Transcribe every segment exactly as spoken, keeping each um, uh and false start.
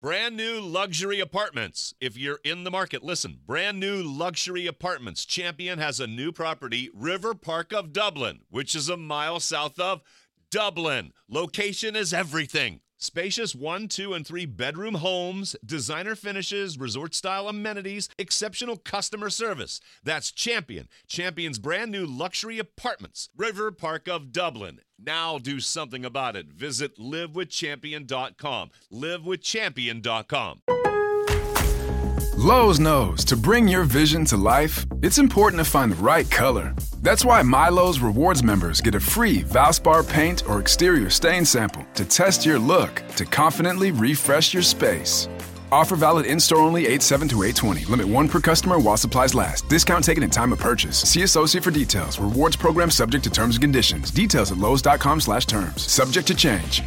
Brand new luxury apartments. If you're in the market, listen. Brand new luxury apartments. Champion has a new property, River Park of Dublin, which is a mile south of Dublin. Location is everything. Spacious one, two, and three bedroom homes, designer finishes, resort-style amenities, exceptional customer service. That's Champion. Champion's brand new luxury apartments. River Park of Dublin. Now do something about it. Visit live with champion dot com. live with champion dot com. Lowe's knows to bring your vision to life, it's important to find the right color. That's why MyLowe's Rewards members get a free Valspar paint or exterior stain sample to test your look to confidently refresh your space. Offer valid in-store only eight seven to eight twenty. Limit one per customer while supplies last. Discount taken at time of purchase. See associate for details. Rewards program subject to terms and conditions. Details at lowes dot com slash terms. Subject to change.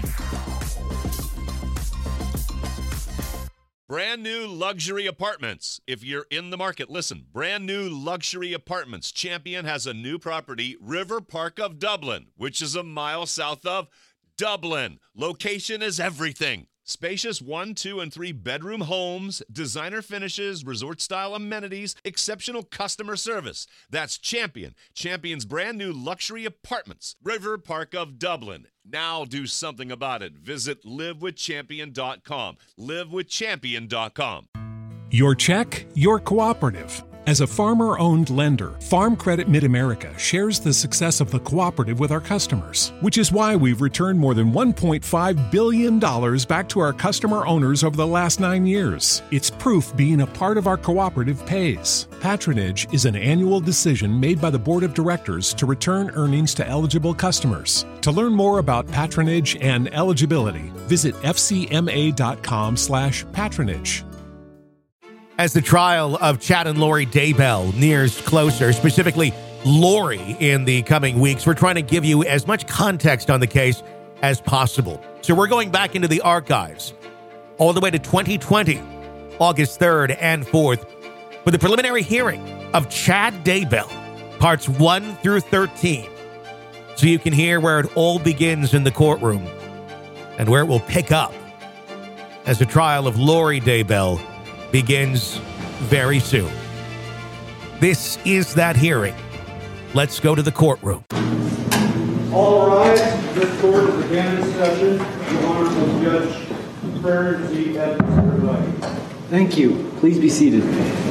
Brand new luxury apartments. If you're in the market, listen. Brand new luxury apartments. Champion has a new property, River Park of Dublin, which is a mile south of Dublin. Location is everything. Spacious one, two, and three bedroom homes, designer finishes, resort-style amenities, exceptional customer service. That's Champion. Champion's brand new luxury apartments. River Park of Dublin. Now do something about it. Visit live with champion dot com. live with champion dot com. Your check, your cooperative. As a farmer-owned lender, Farm Credit Mid-America shares the success of the cooperative with our customers, which is why we've returned more than one point five billion dollars back to our customer owners over the last nine years. It's proof being a part of our cooperative pays. Patronage is an annual decision made by the Board of Directors to return earnings to eligible customers. To learn more about patronage and eligibility, visit f c m a dot com slash patronage. As the trial of Chad and Lori Daybell nears closer, specifically Lori, in the coming weeks, we're trying to give you as much context on the case as possible. So we're going back into the archives all the way to twenty twenty, August third and fourth, for the preliminary hearing of Chad Daybell, parts one through thirteen, so you can hear where it all begins in the courtroom and where it will pick up as the trial of Lori Daybell begins very soon. This is that hearing. Let's go to the courtroom. All rise. This court is again in session. The Honorable Judge Prayer Z. Evans. Thank you. Please be seated.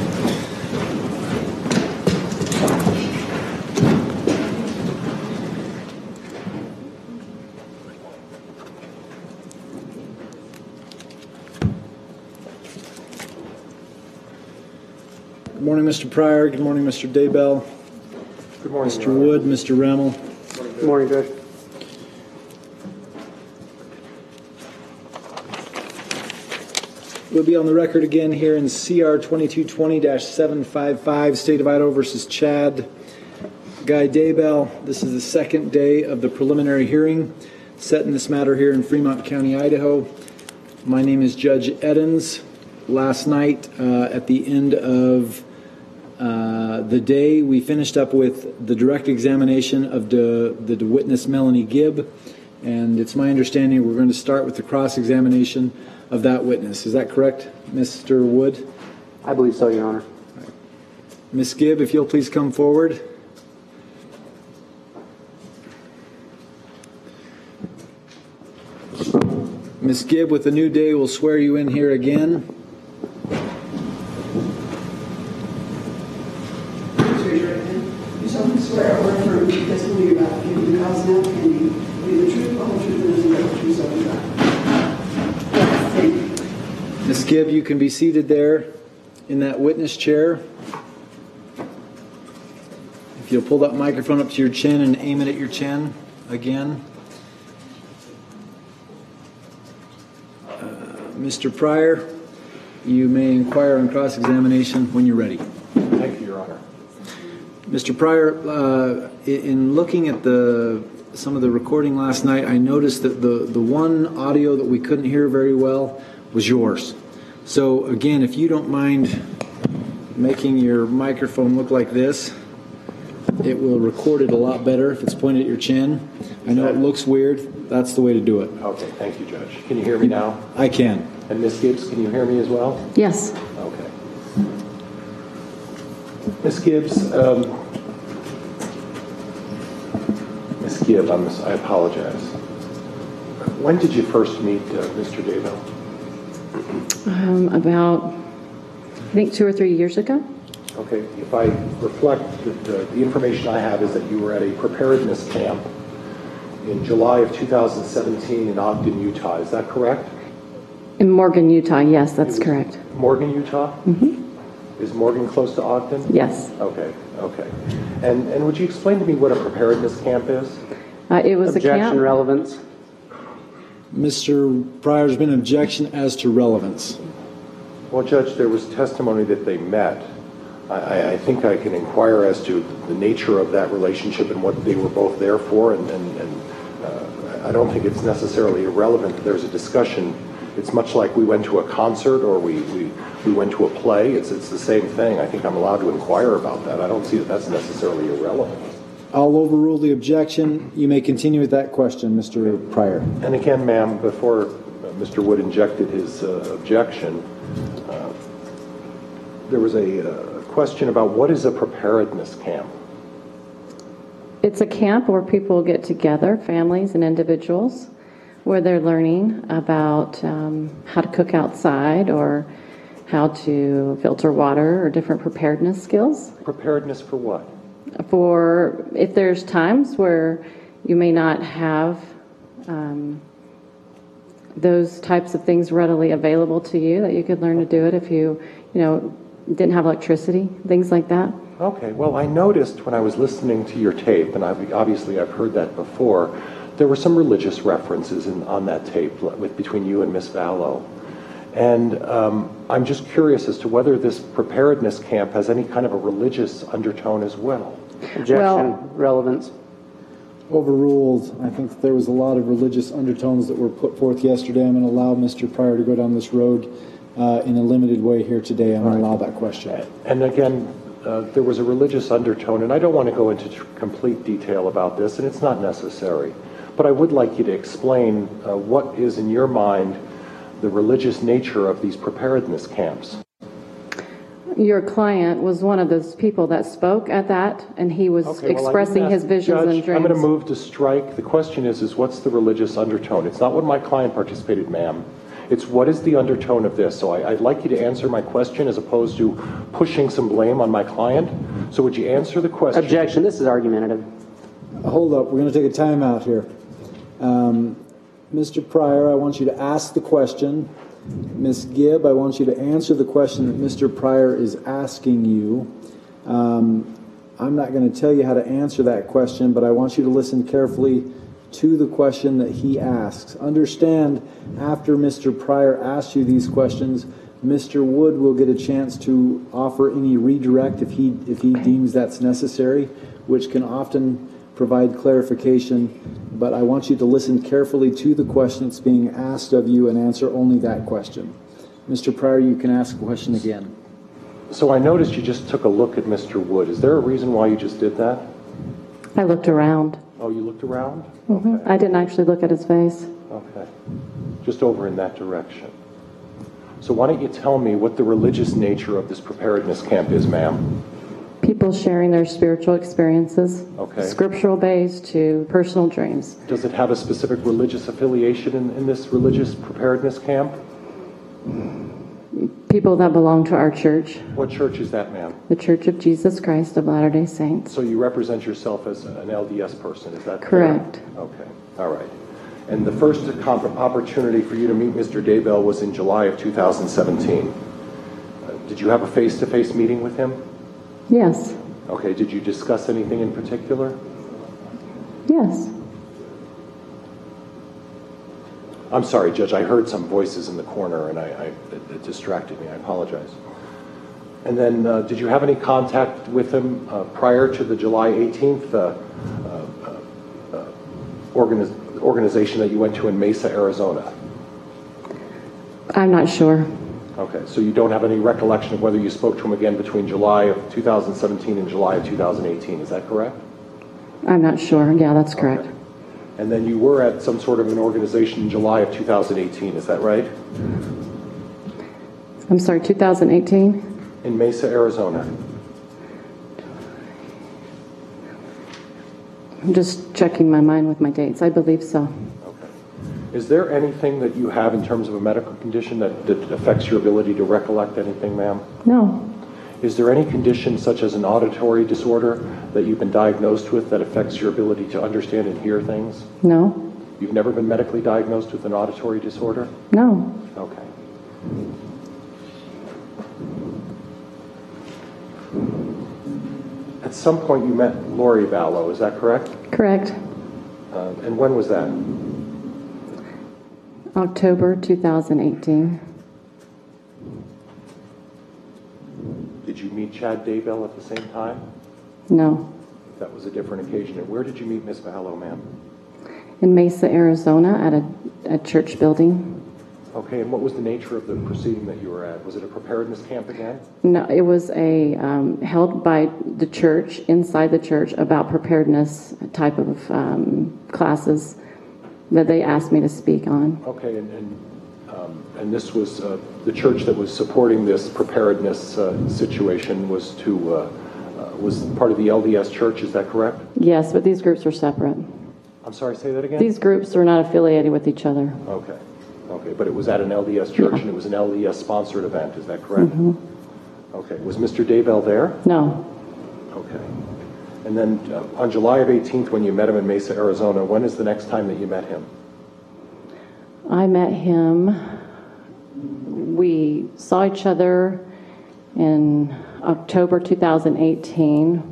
Good morning, Mister Pryor. Good morning, Mister Daybell. Good morning, Mister Wood, Mister Remmel. Good morning, Judge. We'll be on the record again here in C R twenty-two twenty dash seven fifty-five, State of Idaho versus Chad Guy Daybell. This is the second day of the preliminary hearing set in this matter here in Fremont County, Idaho. My name is Judge Edens. Last night, uh, at the end of uh, the day, we finished up with the direct examination of the, the witness Melanie Gibb, and it's my understanding we're going to start with the cross-examination of that witness. Is that correct, Mister Wood? I believe so, Your Honor. Right. Miz Gibb, if you'll please come forward. Miz Gibb, with a new day, will swear you in here again. You solemnly swear or affirm the testimony you're about to give in the cause now pending will be the truth, the whole truth, and nothing but the truth, so help you God. Thank you. Miz Gibb, you can be seated there in that witness chair. If you'll pull that microphone up to your chin and aim it at your chin again. Uh, Mister Pryor, you may inquire on cross-examination when you're ready. Thank you, Your Honor. Mister Pryor, uh, in looking at the some of the recording last night, I noticed that the, the one audio that we couldn't hear very well was yours. So again, if you don't mind making your microphone look like this, it will record it a lot better if it's pointed at your chin. I know it looks weird. that's the way to do it. Okay, thank you, Judge. Can you hear me now? I can. And Miz Gibbs, can you hear me as well? Yes. Okay. Miz Gibbs, um, Miz Gibbs, I'm, I apologize. When did you first meet uh, Mister Daybell? Um, about, I think, two or three years ago. Okay, if I reflect, the, the information I have is that you were at a preparedness camp in July of two thousand seventeen in Ogden, Utah. Is that correct? In Morgan, Utah. Yes, that's correct. Morgan, Utah? Mm-hmm. Is Morgan close to Ogden? Yes. Okay, okay. And and would you explain to me what a preparedness camp is? Uh, it was Objection, a camp. relevance. Mister Pryor's been an objection as to relevance. Well, Judge, there was testimony that they met. I, I think I can inquire as to the nature of that relationship and what they were both there for, and, and, and uh, I don't think it's necessarily irrelevant that there's a discussion. It's much like we went to a concert or we, we, we went to a play. It's, it's the same thing. I think I'm allowed to inquire about that. I don't see that that's necessarily irrelevant. I'll overrule the objection. You may continue with that question, Mister Pryor. And again, ma'am, before Mister Wood injected his uh, objection, uh, there was a uh, question about what is a preparedness camp? It's a camp where people get together, families and individuals, where they're learning about um, how to cook outside or how to filter water or different preparedness skills. Preparedness for what? For if there's times where you may not have um, those types of things readily available to you, that you could learn to do it if you, you know, didn't have electricity, things like that. Okay, well, I noticed when I was listening to your tape, and I've, obviously I've heard that before, there were some religious references in, on that tape with, between you and Miss Vallow. And um, I'm just curious as to whether this preparedness camp has any kind of a religious undertone as well. Objection, Well- relevance. Overruled. I think that there was a lot of religious undertones that were put forth yesterday. I'm going to allow Mister Pryor to go down this road uh, in a limited way here today. I'm going to allow that question. And again, uh, there was a religious undertone, and I don't want to go into tr- complete detail about this, and it's not necessary. But I would like you to explain uh, what is, in your mind, the religious nature of these preparedness camps. Your client was one of those people that spoke at that, and he was Okay, well, I expressing didn't his ask- visions Judge, and dreams. I'm going to move to strike. The question is, is what's the religious undertone? It's not what my client participated, ma'am. It's what is the undertone of this? So I, I'd like you to answer my question as opposed to pushing some blame on my client. So would you answer the question? Objection, this is argumentative. Hold up. We're going to take a time out here. Um, Mister Pryor, I want you to ask the question. Miz Gibb, I want you to answer the question that Mister Pryor is asking you. Um, I'm not going to tell you how to answer that question, but I want you to listen carefully to the question that he asks. Understand, after Mister Pryor asks you these questions, Mister Wood will get a chance to offer any redirect if he if he deems that's necessary, which can often provide clarification. But I want you to listen carefully to the question that's being asked of you and answer only that question. Mister Pryor, you can ask the question again. So I noticed you just took a look at Mister Wood. Is there a reason why you just did that? I looked around. Oh, you looked around? Mhm. Okay. I didn't actually look at his face. Okay. Just over in that direction. So why don't you tell me what the religious nature of this preparedness camp is, ma'am? People sharing their spiritual experiences, Okay. scriptural based to personal dreams. Does it have a specific religious affiliation in, in this religious preparedness camp? People that belong to our church, What church is that, ma'am? the Church of Jesus Christ of Latter-day Saints. So you represent yourself as an L D S person, is that Correct. fair? Okay, all right. And the first comp- opportunity for you to meet Mister Daybell was in July of two thousand seventeen. Uh, did you have a face-to-face meeting with him? Yes. Okay, did you discuss anything in particular? Yes. I'm sorry, Judge, I heard some voices in the corner and I, I, it, it distracted me. I apologize. And then, uh, did you have any contact with him uh, prior to the July eighteenth uh, uh, uh, organiz- organization that you went to in Mesa, Arizona? I'm not sure. Okay, so you don't have any recollection of whether you spoke to him again between July of two thousand seventeen and July of two thousand eighteen, is that correct? I'm not sure. Yeah, that's correct. Okay. And then you were at some sort of an organization in July of two thousand eighteen, is that right? I'm sorry, two thousand eighteen? In Mesa, Arizona. I'm just checking my mind with my dates. I believe so. Okay. Is there anything that you have in terms of a medical condition that, that affects your ability to recollect anything, ma'am? No. Is there any condition such as an auditory disorder that you've been diagnosed with that affects your ability to understand and hear things? No. You've never been medically diagnosed with an auditory disorder? No. Okay. At some point you met Lori Vallow, is that correct? Correct. Uh, and when was that? October two thousand eighteen. Did you meet Chad Daybell at the same time? No. That was a different occasion. And where did you meet Miss Vallow, ma'am? In Mesa, Arizona, at a, a church building. Okay, and what was the nature of the proceeding that you were at? Was it a preparedness camp again? No, it was a um, held by the church, inside the church, about preparedness type of um, classes that they asked me to speak on. Okay, and and, um, and this was uh, the church that was supporting this preparedness uh, situation was to uh, uh, was part of the L D S church. Is that correct? Yes, but these groups are separate. I'm sorry, say that again. These groups are not affiliated with each other. Okay, okay, but it was at an L D S church, Yeah. and it was an L D S sponsored event. Is that correct? Mm-hmm. Okay. Was Mister Daybell there? No. Okay. And then uh, on July of eighteenth, when you met him in Mesa, Arizona, when is the next time that you met him? I met him. We saw each other in October two thousand eighteen.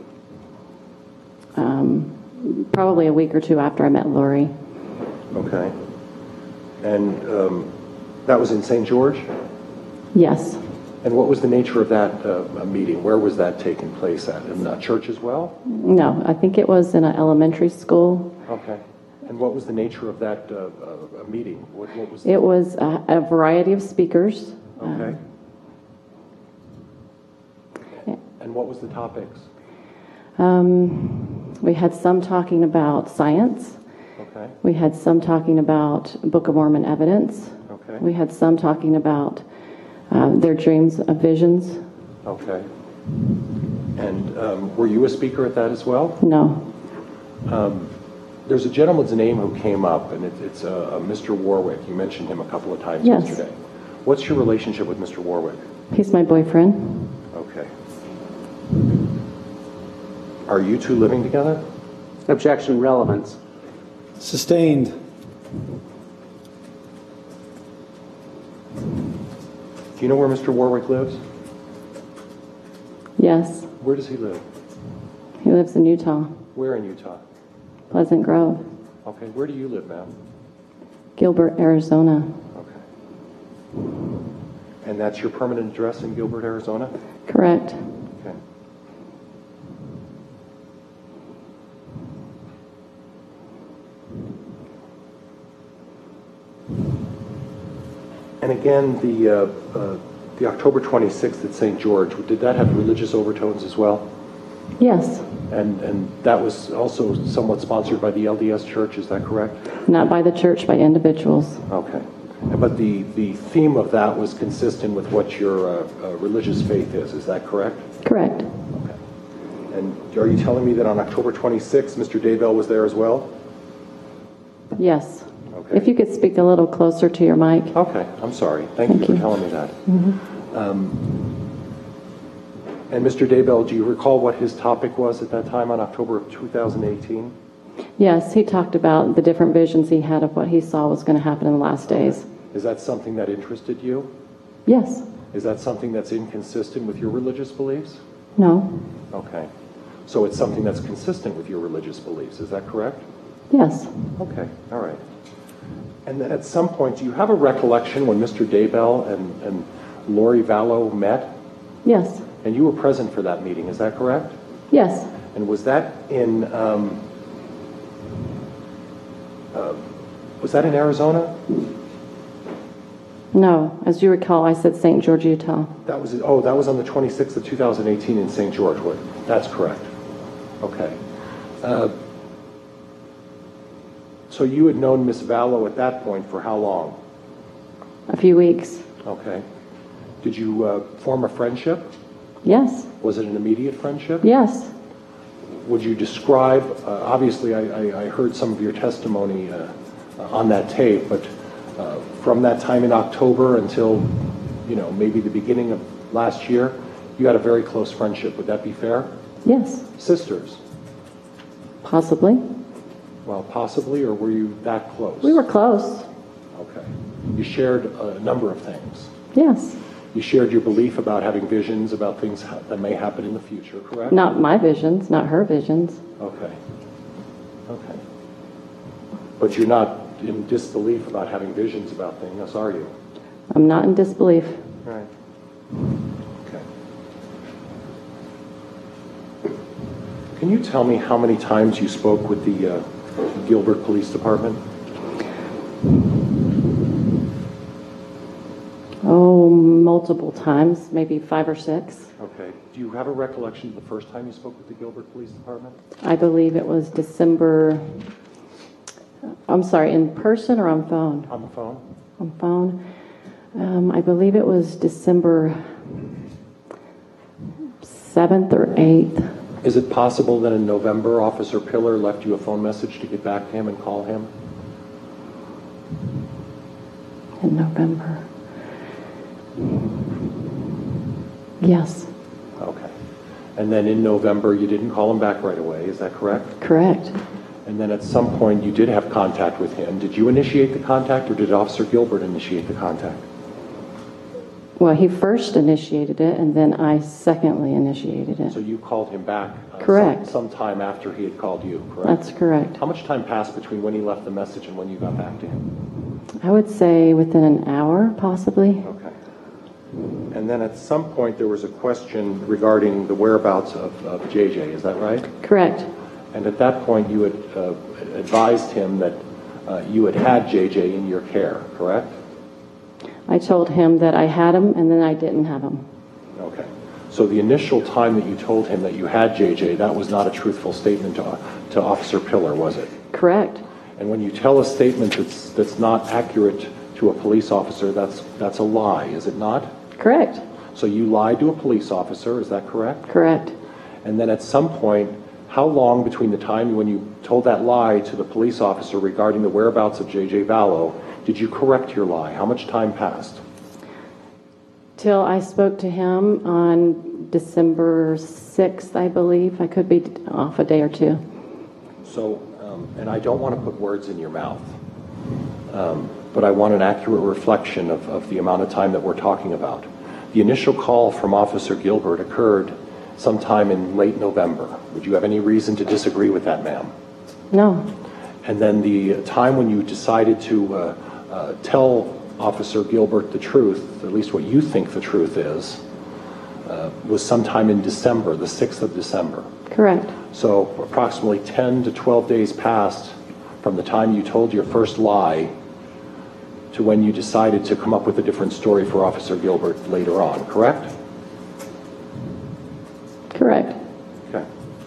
Um, probably a week or two after I met Lori. Okay. And um, that was in Saint George? Yes. And what was the nature of that uh, meeting? Where was that taking place at? In a church as well? No, I think it was in an elementary school. Okay. And what was the nature of that uh, uh, meeting? What, what was It was a, a variety of speakers. Okay. Uh, And what was the topics? Um, we had some talking about science. Okay. We had some talking about Book of Mormon evidence. Okay. We had some talking about uh, their dreams of visions. Okay. And um, were you a speaker at that as well? No. Um, there's a gentleman's name who came up, and it, it's uh, uh, Mister Warwick. You mentioned him a couple of times Yes. yesterday. What's your relationship with Mister Warwick? He's my boyfriend. Okay. Are you two living together? Objection, relevance. Sustained. Do you know where Mister Warwick lives? Yes. Where does he live? He lives in Utah, Where in Utah? Pleasant Grove, Okay. Where do you live, ma'am? Gilbert, Arizona. Okay. And that's your permanent address in Gilbert, Arizona? Correct. Okay. And again, the uh, uh, the October twenty-sixth at Saint George, did that have religious overtones as well? Yes. And and that was also somewhat sponsored by the L D S Church, is that correct? Not by the church, by individuals. Okay. But the, the theme of that was consistent with what your uh, uh, religious faith is, is that correct? Correct. Okay. And are you telling me that on October twenty-sixth, Mister Daybell was there as well? Yes. Okay. If you could speak a little closer to your mic. Okay, I'm sorry. Thank, Thank you for you. telling me that. Mm-hmm. Um, and Mister Daybell, do you recall what his topic was at that time on October of two thousand eighteen? Yes, he talked about the different visions he had of what he saw was going to happen in the last days. Is that something that interested you? Yes. Is that something that's inconsistent with your religious beliefs? No. Okay. So it's something that's consistent with your religious beliefs, is that correct? Yes. Okay, all right. And then at some point, do you have a recollection when Mister Daybell and, and Lori Vallow met? Yes. And you were present for that meeting, is that correct? Yes. And was that in, um, uh, was that in Arizona? No. As you recall, I said Saint George, Utah. That was, oh, that was on the twenty-sixth of two thousand eighteen in Saint George. What? That's correct. Okay. Uh, So you had known Miss Vallow at that point for how long? A few weeks. Okay. Did you uh, form a friendship? Yes. Was it an immediate friendship? Yes. Would you describe, uh, obviously I, I, I heard some of your testimony uh, on that tape, but uh, from that time in October until, you know, maybe the beginning of last year, you had a very close friendship. Would that be fair? Yes. Sisters? Possibly. Well, possibly, or were you that close? We were close. Okay. You shared a number of things. Yes. You shared your belief about having visions about things ha- that may happen in the future, correct? Not my visions, not her visions. Okay. Okay. But you're not in disbelief about having visions about things, are you? I'm not in disbelief. Right. Okay. Can you tell me how many times you spoke with the uh, Gilbert Police Department? Oh, multiple times, maybe five or six. Okay. Do you have a recollection of the first time you spoke with the Gilbert Police Department? I believe it was December, I'm sorry, in person or on phone? On the phone? On phone. Um, I believe it was December seventh or eighth. Is it possible that in November, Officer Pillar left you a phone message to get back to him and call him? In November. Yes. Okay. And then in November, you didn't call him back right away, is that correct? Correct. And then at some point, you did have contact with him. Did you initiate the contact, or did Officer Gilbert initiate the contact? Well, he first initiated it, and then I secondly initiated it. So you called him back uh, Correct. Some, some time after he had called you, correct? That's correct. How much time passed between when he left the message and when you got back to him? I would say within an hour, possibly. Okay. And then at some point, there was a question regarding the whereabouts of, of J J, is that right? Correct. And at that point, you had uh, advised him that uh, you had had J J in your care, correct? I told him that I had him, and then I didn't have him. Okay. So the initial time that you told him that you had J J, that was not a truthful statement to, to Officer Pillar, was it? Correct. And when you tell a statement that's, that's not accurate to a police officer, that's, that's a lie, is it not? Correct. So you lied to a police officer, is that correct? Correct. And then at some point, how long between the time when you told that lie to the police officer regarding the whereabouts of J J Vallow did you correct your lie? How much time passed? Till I spoke to him on December sixth, I believe. I could be off a day or two. So, um, and I don't want to put words in your mouth, um, but I want an accurate reflection of, of the amount of time that we're talking about. The initial call from Officer Gilbert occurred sometime in late November. Would you have any reason to disagree with that, ma'am? No. And then the time when you decided to uh, uh, tell Officer Gilbert the truth, at least what you think the truth is, uh, was sometime in December, the sixth of December. Correct. So approximately ten to twelve days passed from the time you told your first lie to when you decided to come up with a different story for Officer Gilbert later on, correct? Correct. Okay.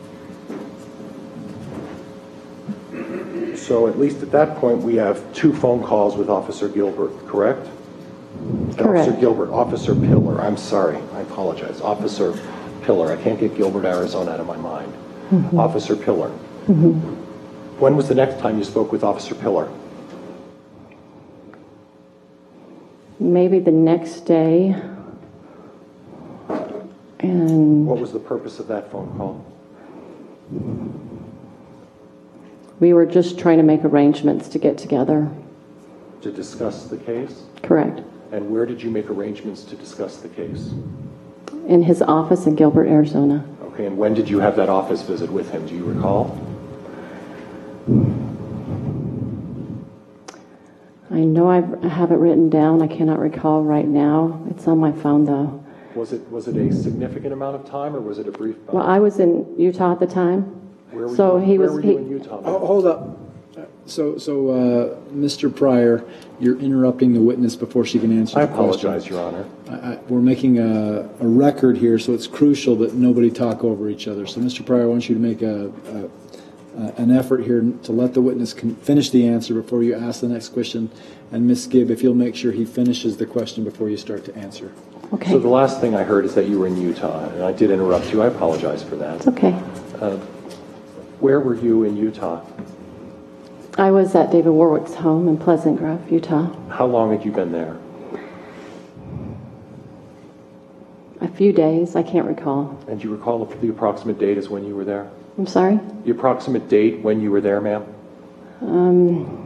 So at least at that point, we have two phone calls with Officer Gilbert, correct? Correct. Officer Gilbert, Officer Pillar, I'm sorry, I apologize. Officer Pillar, I can't get Gilbert, Arizona out of my mind. Mm-hmm. Officer Pillar. Mm-hmm. When was the next time you spoke with Officer Pillar? Maybe the next day. And what was the purpose of that phone call? We were just trying to make arrangements to get together. To discuss the case? Correct. And where did you make arrangements to discuss the case? In his office in Gilbert, Arizona. Okay, and when did you have that office visit with him? Do you recall? I know I've, I have it written down. I cannot recall right now. It's on my phone, though. Was it was it a significant amount of time, or was it a brief? Bout? Well, I was in Utah at the time. Where were so you, he where was. were He, you in Utah? Oh, hold up. So, so uh, Mister Pryor, you're interrupting the witness before she can answer I the question. apologize, Your Honor. I, I, we're making a, a record here, so it's crucial that nobody talk over each other. So, Mister Pryor, I want you to make a, a, uh, an effort here to let the witness con- finish the answer before you ask the next question. And Miz Gibb, if you'll make sure he finishes the question before you start to answer. Okay. So the last thing I heard is that you were in Utah, and I did interrupt you. I apologize for that. It's okay. Uh, where were you in Utah? I was at David Warwick's home in Pleasant Grove, Utah. How long had you been there? A few days, I can't recall. And do you recall the approximate date as when you were there? I'm sorry? The approximate date when you were there, ma'am? Um,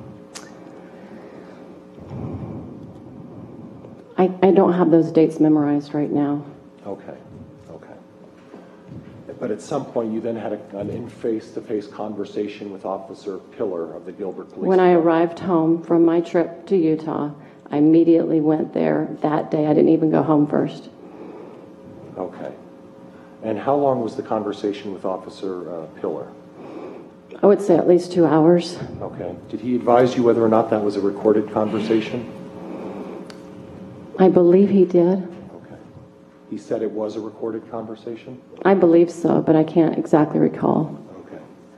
I, I don't have those dates memorized right now. Okay, okay. But at some point, you then had a, an in face-to-face conversation with Officer Pillar of the Gilbert Police When I Department. arrived home from my trip to Utah, I immediately went there that day. I didn't even go home first. Okay. And how long was the conversation with Officer uh, Pillar? I would say at least two hours. Okay. Did he advise you whether or not that was a recorded conversation? I believe he did. Okay. He said it was a recorded conversation? I believe so, but I can't exactly recall. Okay.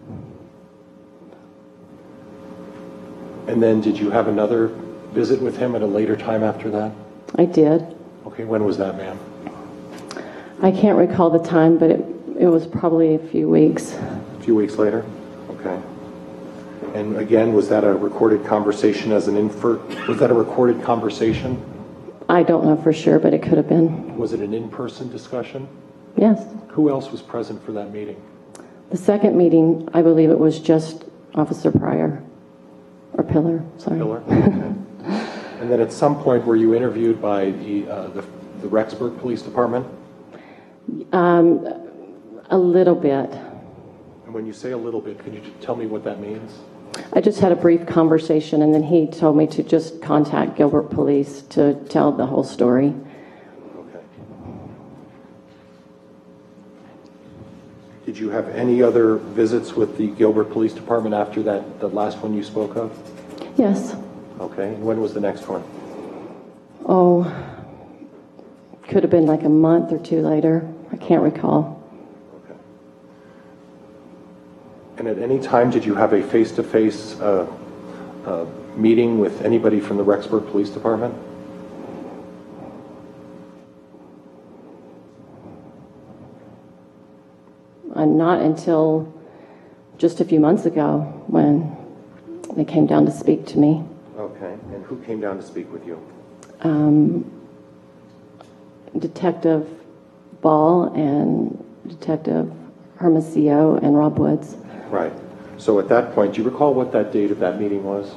And then did you have another visit with him at a later time after that? I did. Okay. When was that, ma'am? I can't recall the time, but it, it was probably a few weeks. A few weeks later? Okay. And again, was that a recorded conversation as an infer? Was that a recorded conversation? I don't know for sure, but it could have been. Was it an in-person discussion? Yes. Who else was present for that meeting? The second meeting, I believe it was just Officer Pryor. Or Pillar, sorry. Pillar? Okay. And then at some point, were you interviewed by the, uh, the, the Rexburg Police Department? Um, a little bit. And when you say a little bit, could you tell me what that means? I just had a brief conversation, and then he told me to just contact Gilbert Police to tell the whole story. Okay. Did you have any other visits with the Gilbert Police Department after that, the last one you spoke of? Yes. Okay. And when was the next one? Oh, could have been like a month or two later. I can't recall. Okay. And at any time, did you have a face-to-face uh, uh, meeting with anybody from the Rexburg Police Department? Uh, not until just a few months ago when they came down to speak to me. Okay. And who came down to speak with you? Um, Detective Ball and Detective Hermosillo and Rob Woods. Right. So at that point, do you recall what that date of that meeting was?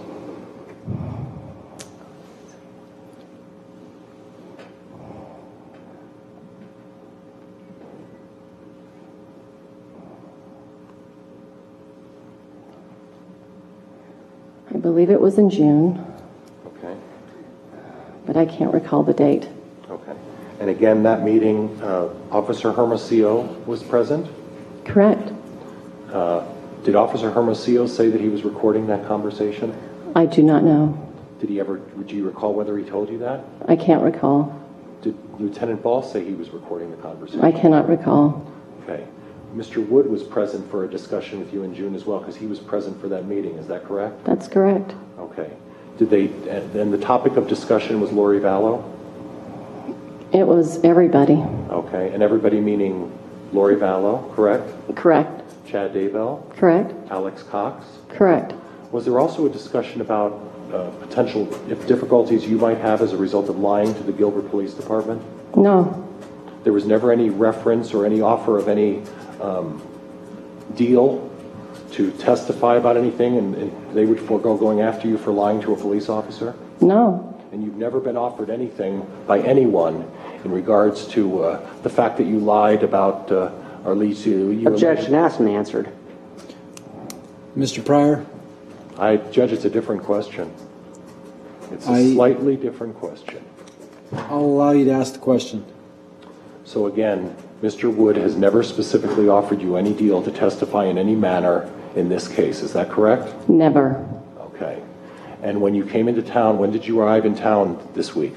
I believe it was in June, Okay. but I can't recall the date. Okay. And again, that meeting, uh, Officer Hermosillo was present? Correct. Uh, did Officer Hermosillo say that he was recording that conversation? I do not know. Did he ever, do you recall whether he told you that? I can't recall. Did Lieutenant Ball say he was recording the conversation? I cannot recall. Okay. Mister Wood was present for a discussion with you in June as well, because he was present for that meeting. Is that correct? That's correct. Okay. Did they, and and the topic of discussion was Lori Vallow? It was everybody. Okay. And everybody meaning Lori Vallow, correct? Correct. Chad Daybell? Correct. Alex Cox? Correct. Was there also a discussion about uh, potential if difficulties you might have as a result of lying to the Gilbert Police Department? No. There was never any reference or any offer of any um, deal to testify about anything, and, and they would forego going after you for lying to a police officer? No. And you've never been offered anything by anyone in regards to uh, the fact that you lied about, uh, or at least you... you Objection asked and answered. Mister Pryor? I judge it's a different question. It's a I- slightly different question. I'll allow you to ask the question. So again, Mister Wood has never specifically offered you any deal to testify in any manner in this case. Is that correct? Never. Okay. And when you came into town, when did you arrive in town this week?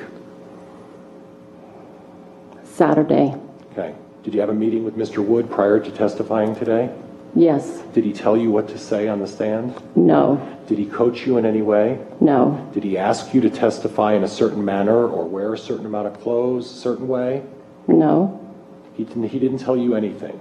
Saturday. Okay. Did you have a meeting with Mister Wood prior to testifying today? Yes. Did he tell you what to say on the stand? No. Did he coach you in any way? No. Did he ask you to testify in a certain manner or wear a certain amount of clothes a certain way? No. He didn't, he didn't tell you anything?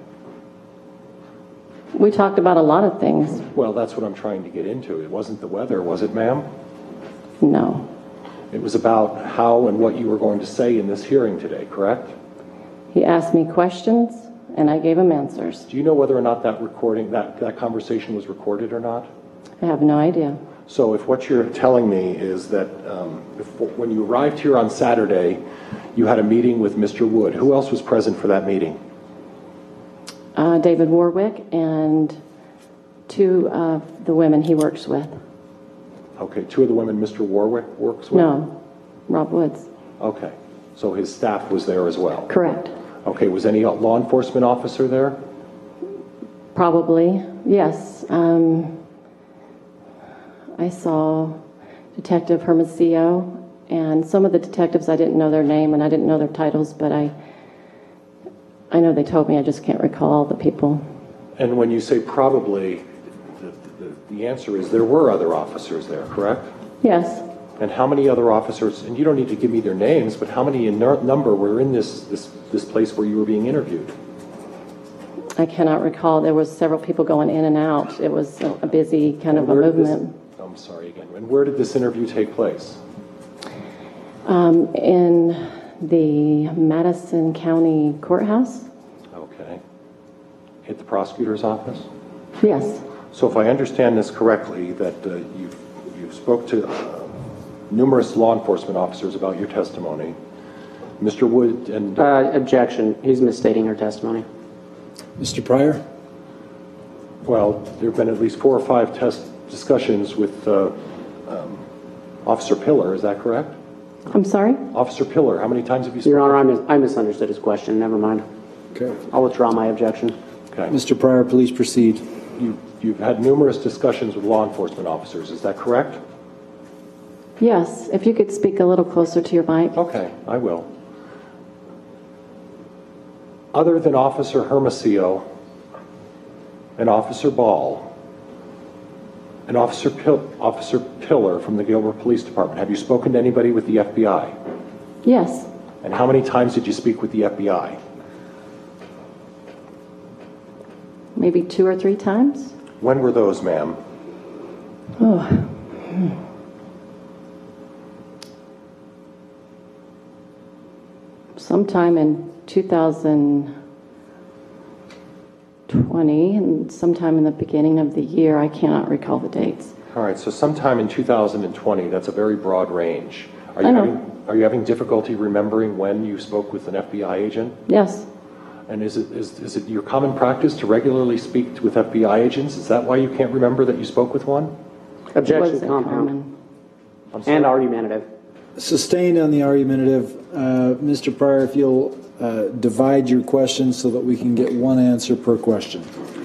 We talked about a lot of things. Well, that's what I'm trying to get into. It wasn't the weather, was it, ma'am? No. It was about how and what you were going to say in this hearing today, correct? He asked me questions, and I gave him answers. Do you know whether or not that recording, that, that conversation was recorded or not? I have no idea. So if what you're telling me is that um, if, when you arrived here on Saturday, you had a meeting with Mister Wood, who else was present for that meeting? Uh, David Warwick and two of the women he works with. Okay, two of the women Mister Warwick works with? No, Rob Woods. Okay, so his staff was there as well? Correct. Okay, was any law enforcement officer there? Probably, yes. Um, I saw Detective Hermosillo, and some of the detectives, I didn't know their name and I didn't know their titles, but I I know they told me, I just can't recall the people. And when you say probably, the, the, the answer is there were other officers there, correct? Yes. And how many other officers, and you don't need to give me their names, but how many in number were in this, this, this place where you were being interviewed? I cannot recall. There was several people going in and out. It was a, a busy kind of a movement. This, I'm sorry again. And where did this interview take place? Um, in the Madison County Courthouse. Okay. At the prosecutor's office? Yes. So if I understand this correctly, that uh, you you spoke to uh, numerous law enforcement officers about your testimony. Mister Wood and... Uh, objection. He's misstating her testimony. Mister Pryor? Well, there have been at least four or five test discussions with uh, um, Officer Pillar, is that correct? I'm sorry? Officer Pillar, how many times have you spoken? Your Honor, I, mis I misunderstood his question. Never mind. Okay. I'll withdraw my objection. Okay. Mister Pryor, please proceed. You, you've had numerous discussions with law enforcement officers, is that correct? Yes. If you could speak a little closer to your mic. Okay, I will. Other than Officer Hermosillo and Officer Ball and Officer, Pil Officer Pillar from the Gilbert Police Department, have you spoken to anybody with the F B I? Yes. And how many times did you speak with the F B I? Maybe two or three times. When were those, ma'am? Oh. Sometime in two thousand twenty and sometime in the beginning of the year. I cannot recall the dates. All right, so sometime in two thousand twenty, that's a very broad range. Are you, I know. having, are you having difficulty remembering when you spoke with an F B I agent? Yes. And is it, is, is it your common practice to regularly speak with F B I agents? Is that why you can't remember that you spoke with one? Objection Was it compound. common? And argumentative. Sustained on the argumentative. Uh, Mister Pryor, if you'll uh, divide your questions so that we can get one answer per question.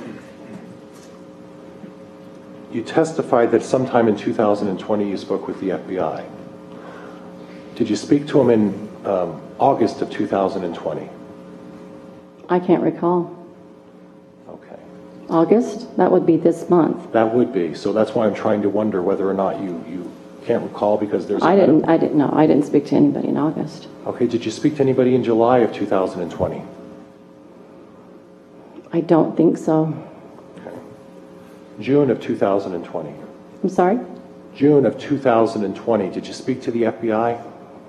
You testified that sometime in two thousand twenty you spoke with the F B I. Did you speak to him in um, August of two thousand twenty? I can't recall. Okay. August? That would be this month. That would be. So that's why I'm trying to wonder whether or not you, you can't recall because there's... I didn't, I didn't know. I didn't speak to anybody in August. Okay, did you speak to anybody in July of two thousand twenty? I don't think so. Okay. June of two thousand twenty. I'm sorry? June of two thousand twenty, did you speak to the F B I?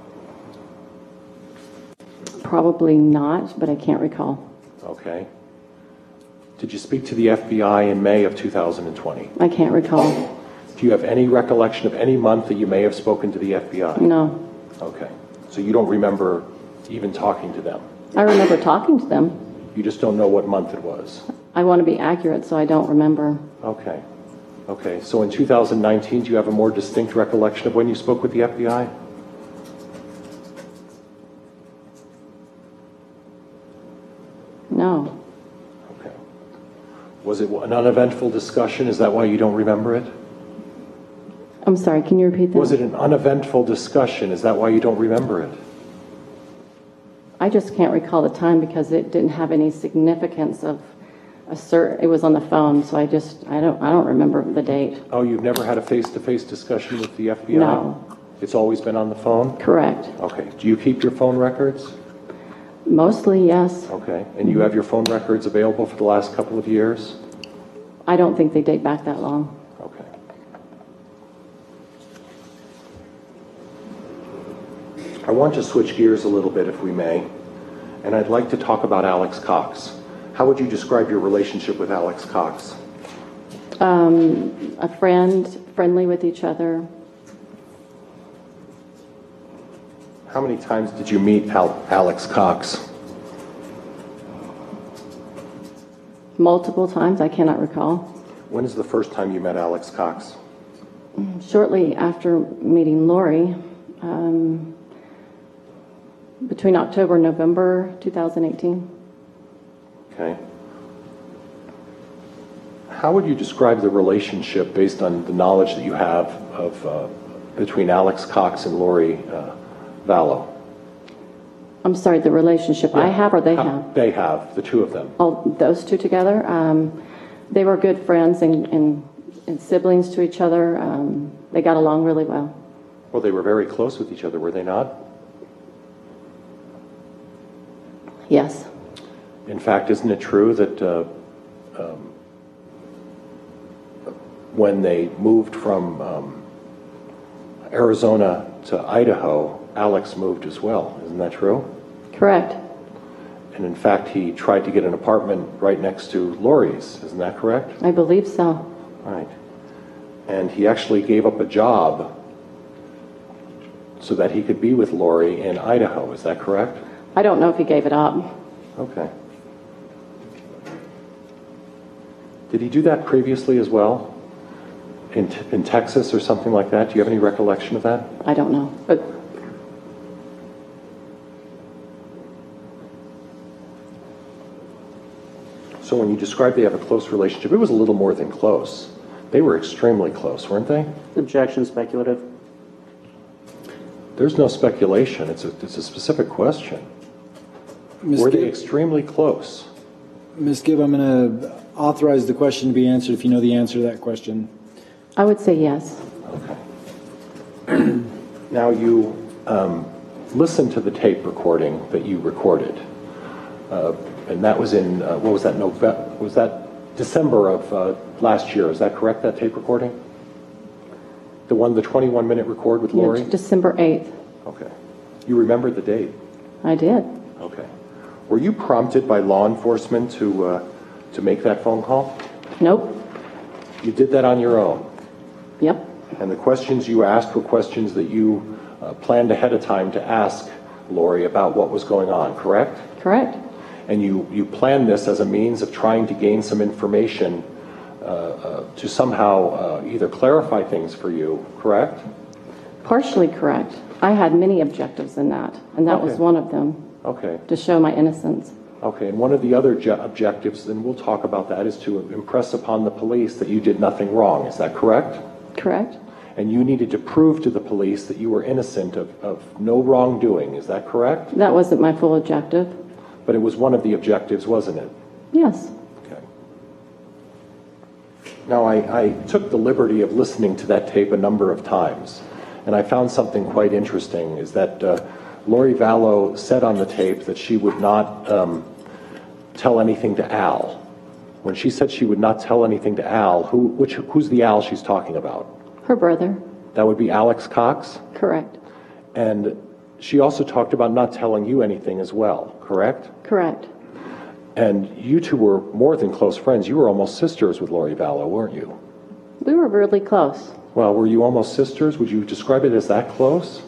Probably not, but I can't recall. Okay. Did you speak to the F B I in May of two thousand twenty? I can't recall. Do you have any recollection of any month that you may have spoken to the F B I? No. Okay. So you don't remember even talking to them? I remember talking to them. You just don't know what month it was? I want to be accurate, so I don't remember. Okay. Okay. So in two thousand nineteen, do you have a more distinct recollection of when you spoke with the F B I? No. Okay. Was it an uneventful discussion? Is that why you don't remember it? I'm sorry, can you repeat that? Was it an uneventful discussion? Is that why you don't remember it? I just can't recall the time because it didn't have any significance of a cert, it was on the phone, so I just, I don't, I don't remember the date. Oh, you've never had a face-to-face discussion with the F B I? No. It's always been on the phone? Correct. Okay. Do you keep your phone records? Mostly, yes. Okay. And you have your phone records available for the last couple of years? I don't think they date back that long. Okay. I want to switch gears a little bit, if we may, and I'd like to talk about Alex Cox. How would you describe your relationship with Alex Cox? Um, a friend, friendly with each other. How many times did you meet Al- Alex Cox? Multiple times, I cannot recall. When is the first time you met Alex Cox? Shortly after meeting Lori, um, between October and November two thousand eighteen. Okay. How would you describe the relationship based on the knowledge that you have of uh, between Alex Cox and Lori uh, Vallow? I'm sorry, the relationship I have or they How- have? They have, the two of them. Oh, those two together. Um, they were good friends and, and, and siblings to each other. Um, they got along really well. Well, they were very close with each other, were they not? Yes. In fact, isn't it true that uh, um, when they moved from um, Arizona to Idaho, Alex moved as well? Isn't that true? Correct. And in fact, he tried to get an apartment right next to Lori's. Isn't that correct? I believe so. Right. And he actually gave up a job so that he could be with Lori in Idaho. Is that correct? I don't know if he gave it up. Okay. Did he do that previously as well? In, in Texas or something like that? Do you have any recollection of that? I don't know. But So when you describe they have a close relationship, it was a little more than close. They were extremely close, weren't they? Objection, speculative. There's no speculation. It's a, it's a specific question. Miz Were they Gibb, extremely close? Miz Gibb, I'm going to authorize the question to be answered if you know the answer to that question. I would say yes. Okay. Now you um, listened to the tape recording that you recorded, uh, and that was in uh, what was that? November? Was that December of uh, last year? Is that correct? That tape recording? The one, the twenty-one minute record with Lori? Yeah, December eighth. Okay. You remember the date? I did. Okay. Were you prompted by law enforcement to uh, to make that phone call? Nope. You did that on your own. Yep. And the questions you asked were questions that you uh, planned ahead of time to ask Lori about what was going on, correct? Correct. And you, you planned this as a means of trying to gain some information uh, uh, to somehow uh, either clarify things for you, correct? Partially correct. I had many objectives in that, and that was Okay. one of them, Okay. to show my innocence. Okay, and one of the other ju- objectives, and we'll talk about that, is to impress upon the police that you did nothing wrong. Is that correct? Correct. And you needed to prove to the police that you were innocent of, of no wrongdoing. Is that correct? That wasn't my full objective. But it was one of the objectives, wasn't it? Yes. Okay. Now, I, I took the liberty of listening to that tape a number of times, and I found something quite interesting, is that uh, Lori Vallow said on the tape that she would not um, tell anything to Al. When she said she would not tell anything to Al, who, which, who's the Al she's talking about? Her brother. That would be Alex Cox? Correct. And she also talked about not telling you anything as well, correct? Correct. And you two were more than close friends. You were almost sisters with Lori Vallow, weren't you? We were really close. Well, were you almost sisters? Would you describe it as that close?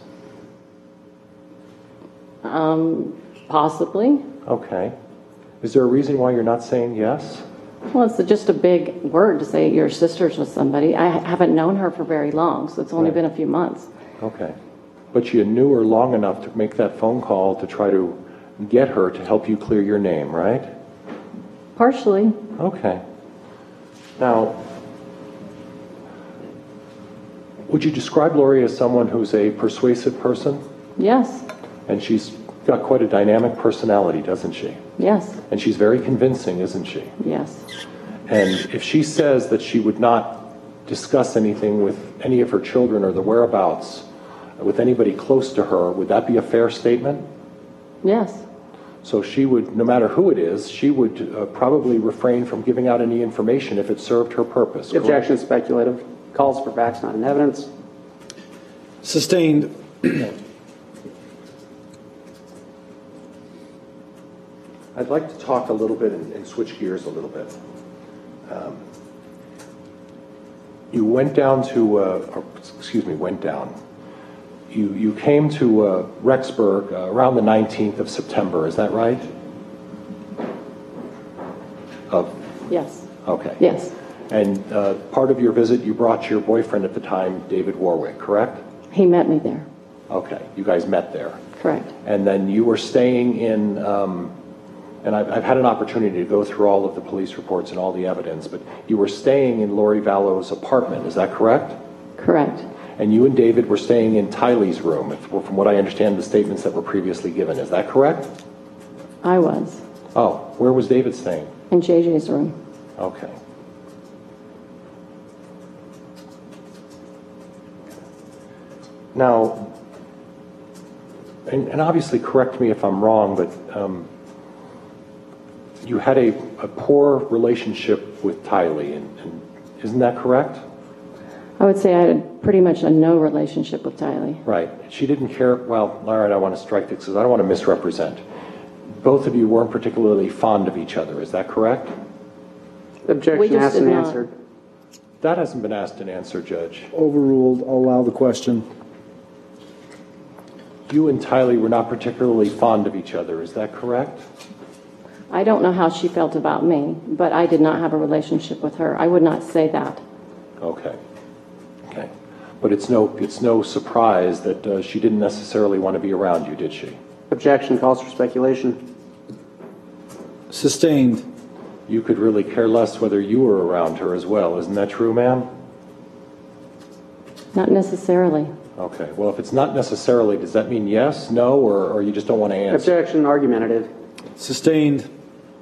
Um, possibly. Okay. Is there a reason why you're not saying yes? Well, it's just a big word to say you're sisters with somebody. I haven't known her for very long, so it's only Right. been a few months. Okay. But you knew her long enough to make that phone call to try to get her to help you clear your name, right? Partially. Okay. Now, would you describe Lori as someone who's a persuasive person? Yes. And she's got quite a dynamic personality, doesn't she? Yes, And she's very convincing, isn't she? yes. And if she says that she would not discuss anything with any of her children or the whereabouts with anybody close to her, would that be a fair statement? Yes, So she would, no matter who it is, she would uh, probably refrain from giving out any information if it served her purpose. correct? Objection is speculative. Calls for facts, not in evidence. Sustained. I'd like to talk a little bit and, and switch gears a little bit. Um, you went down to, uh, or, excuse me, went down. You, you came to uh, Rexburg uh, around the nineteenth of September, is that right? Of, yes, okay. yes. And uh, part of your visit, you brought your boyfriend at the time, David Warwick, correct? He met me there, Okay, you guys met there. correct. And then you were staying in, um, and I've, I've had an opportunity to go through all of the police reports and all the evidence, but you were staying in Lori Vallow's apartment, is that correct? Correct. And you and David were staying in Tylee's room, if, from what I understand the statements that were previously given, is that correct? I was Oh, where was David staying? in J J's room. Okay. Now, and, and obviously correct me if I'm wrong, but um, you had a, a poor relationship with Tylee, and, and isn't that correct? I would say I had pretty much a no relationship with Tylee. Right. She didn't care. Well, all right, I want to strike this because I don't want to misrepresent. Both of you weren't particularly fond of each other. Is that correct? We Objection just asked did and not. answered. That hasn't been asked and answered, Judge. Overruled. I'll allow the question. You and Tylee were not particularly fond of each other. Is that correct? I don't know how she felt about me, but I did not have a relationship with her. I would not say that. Okay. Okay. But it's no, it's no surprise that uh, she didn't necessarily want to be around you, did she? Objection calls for speculation. Sustained. You could really care less whether you were around her as well. Isn't that true, ma'am? Not necessarily. Okay. Well, if it's not necessarily, does that mean yes, no, or, or you just don't want to answer? Objection argumentative. Sustained.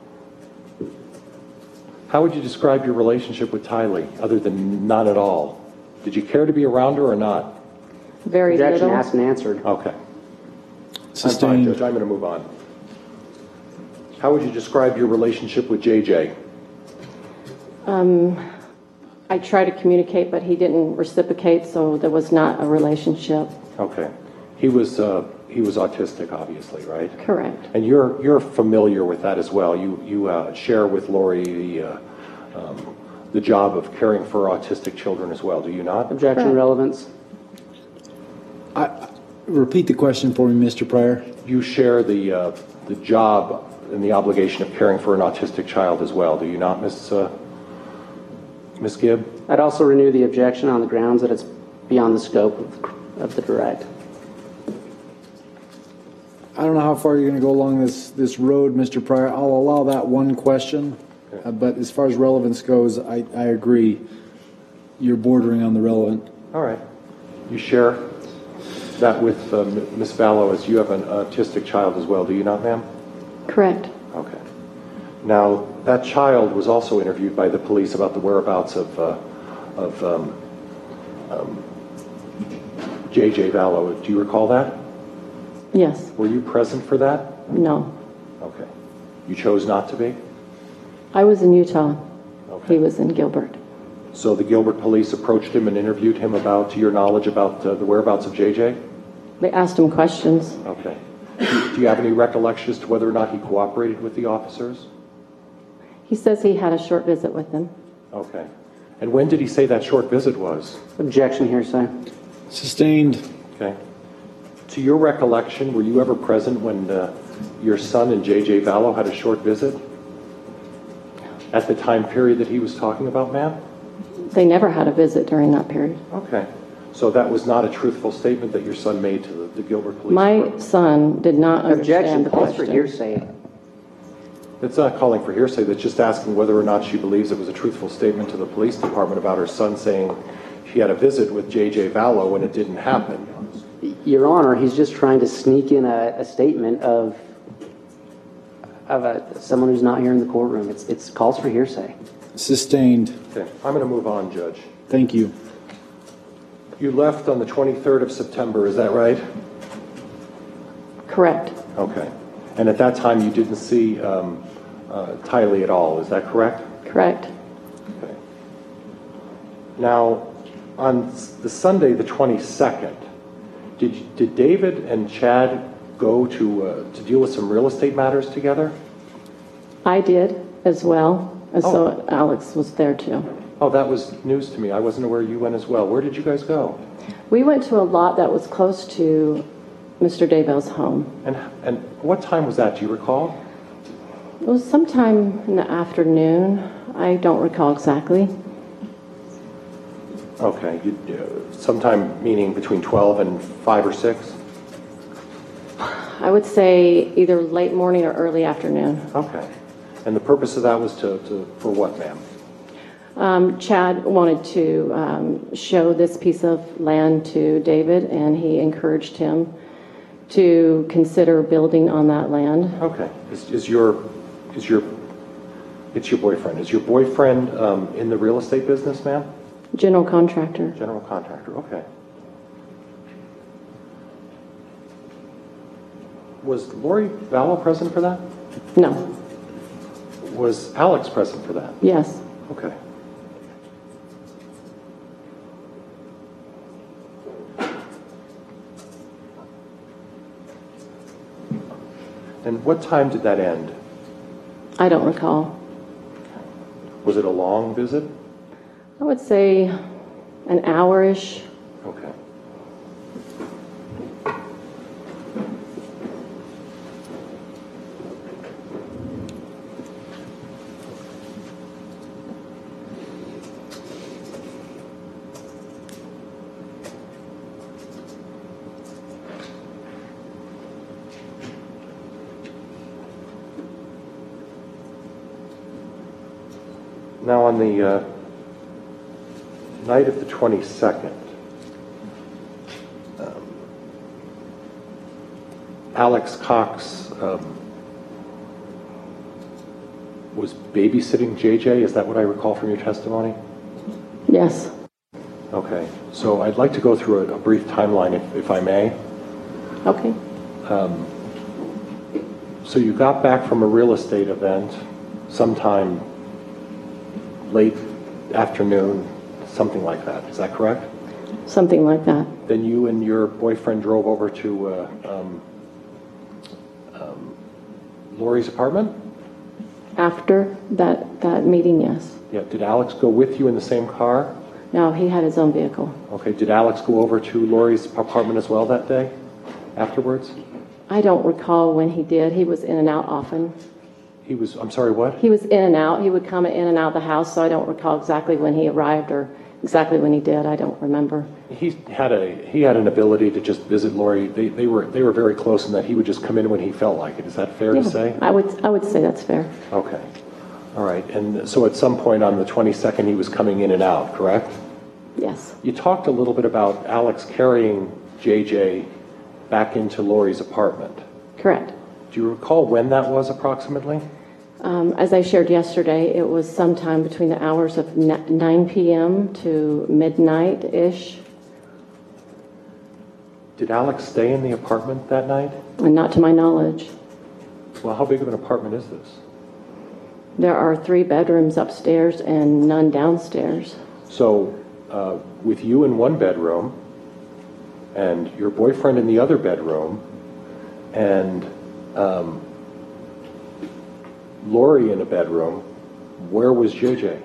How would you describe your relationship with Tylee, other than not at all? Did you care to be around her or not? Very Objection little. asked and answered. Okay. Sustained. I'm fine, Judge. I'm going to move on. How would you describe your relationship with J J? Um, I tried to communicate, but he didn't reciprocate, so there was not a relationship. Okay. He was uh, he was autistic, obviously, right? Correct. And you're you're familiar with that as well. You you uh, share with Lori the uh, um, the job of caring for autistic children as well, do you not? Objection Correct. relevance. I, repeat the question for me, Mister Pryor. You share the uh, the job and the obligation of caring for an autistic child as well, do you not, Miss uh, Miss Gibb? I'd also renew the objection on the grounds that it's beyond the scope of, of the direct. I don't know how far you're going to go along this, this road, Mister Pryor. I'll allow that one question. Uh, but as far as relevance goes, I, I agree. You're bordering on the relevant. All right. You share that with uh, Miss Vallow, as you have an autistic child as well, do you not, ma'am? Correct. Okay. Now, that child was also interviewed by the police about the whereabouts of, uh, of um, um, J J Vallow. Do you recall that? Yes. Were you present for that? No. Okay. You chose not to be? I was in Utah. Okay. He was in Gilbert. So the Gilbert police approached him and interviewed him about, to your knowledge, about uh, the whereabouts of J J? They asked him questions. Okay. Do, do you have any recollection as to whether or not he cooperated with the officers? He says he had a short visit with them. Okay. And when did he say that short visit was? Objection hearsay. Sustained. Okay. To your recollection, were you ever present when uh, your son and J J Vallow had a short visit? At the time period that he was talking about, ma'am? They never had a visit during that period. Okay. So that was not a truthful statement that your son made to the, the Gilbert Police My Department? son did not Objection understand the calls for question. hearsay. It's not calling for hearsay. That's just asking whether or not she believes it was a truthful statement to the police department about her son saying she had a visit with J J Vallow when it didn't happen. Your Honor, he's just trying to sneak in a, a statement of of a, someone who's not here in the courtroom. It's it's calls for hearsay. Sustained. Okay, I'm going to move on, Judge. Thank you. You left on the twenty-third of September, is that right? Correct. Okay. And at that time, you didn't see um, uh, Tylee at all, is that correct? Correct. Okay. Now, on the Sunday, the twenty-second, did did David and Chad go to uh, to deal with some real estate matters together? I did as well, and Oh. so Alex was there too. Oh, that was news to me. I wasn't aware you went as well. Where did you guys go? We went to a lot that was close to Mister Daybell's home. And and what time was that? Do you recall? It was sometime in the afternoon. I don't recall exactly. Okay, you, uh, sometime meaning between twelve and five or six? I would say either late morning or early afternoon. Okay. And the purpose of that was to, to for what, ma'am? Um, Chad wanted to um, show this piece of land to David, and he encouraged him to consider building on that land. Okay. Is, is your, is your, it's your boyfriend. Is your boyfriend um, in the real estate business, ma'am? General contractor. General contractor, okay. Was Lori Vallow present for that? No. Was Alex present for that? Yes. Okay. And what time did that end? I don't recall. Was it a long visit? I would say an hour-ish. Okay. Now on the uh, night of the twenty-second, um, Alex Cox um, was babysitting J J. Is that what I recall from your testimony? Yes. Okay. So I'd like to go through a, a brief timeline, if, if I may. Okay. Um, so you got back from a real estate event sometime late afternoon, something like that. Is that correct? Something like that. Then you and your boyfriend drove over to uh, um, um, Lori's apartment? After that, that meeting, yes. Yeah. Did Alex go with you in the same car? No, he had his own vehicle. Okay. Did Alex go over to Lori's apartment as well that day afterwards? I don't recall when he did. He was in and out often. He was, I'm sorry, what? He was in and out. He would come in and out of the house, so I don't recall exactly when he arrived or exactly when he did. I don't remember. He had a he had an ability to just visit Lori. They they were they were very close in that he would just come in when he felt like it. Is that fair Yeah, to say? I would I would say that's fair. Okay. All right. And so at some point on the twenty-second, he was coming in and out, correct? Yes. You talked a little bit about Alex carrying J J back into Lori's apartment. Correct. Do you recall when that was approximately? Um, as I shared yesterday, it was sometime between the hours of nine p.m. to midnight-ish, Did Alex stay in the apartment that night? and not to my knowledge. Well, how big of an apartment is this? There are three bedrooms upstairs and none downstairs. So, uh, with you in one bedroom, and your boyfriend in the other bedroom, and um, Lori in a bedroom, where was J J?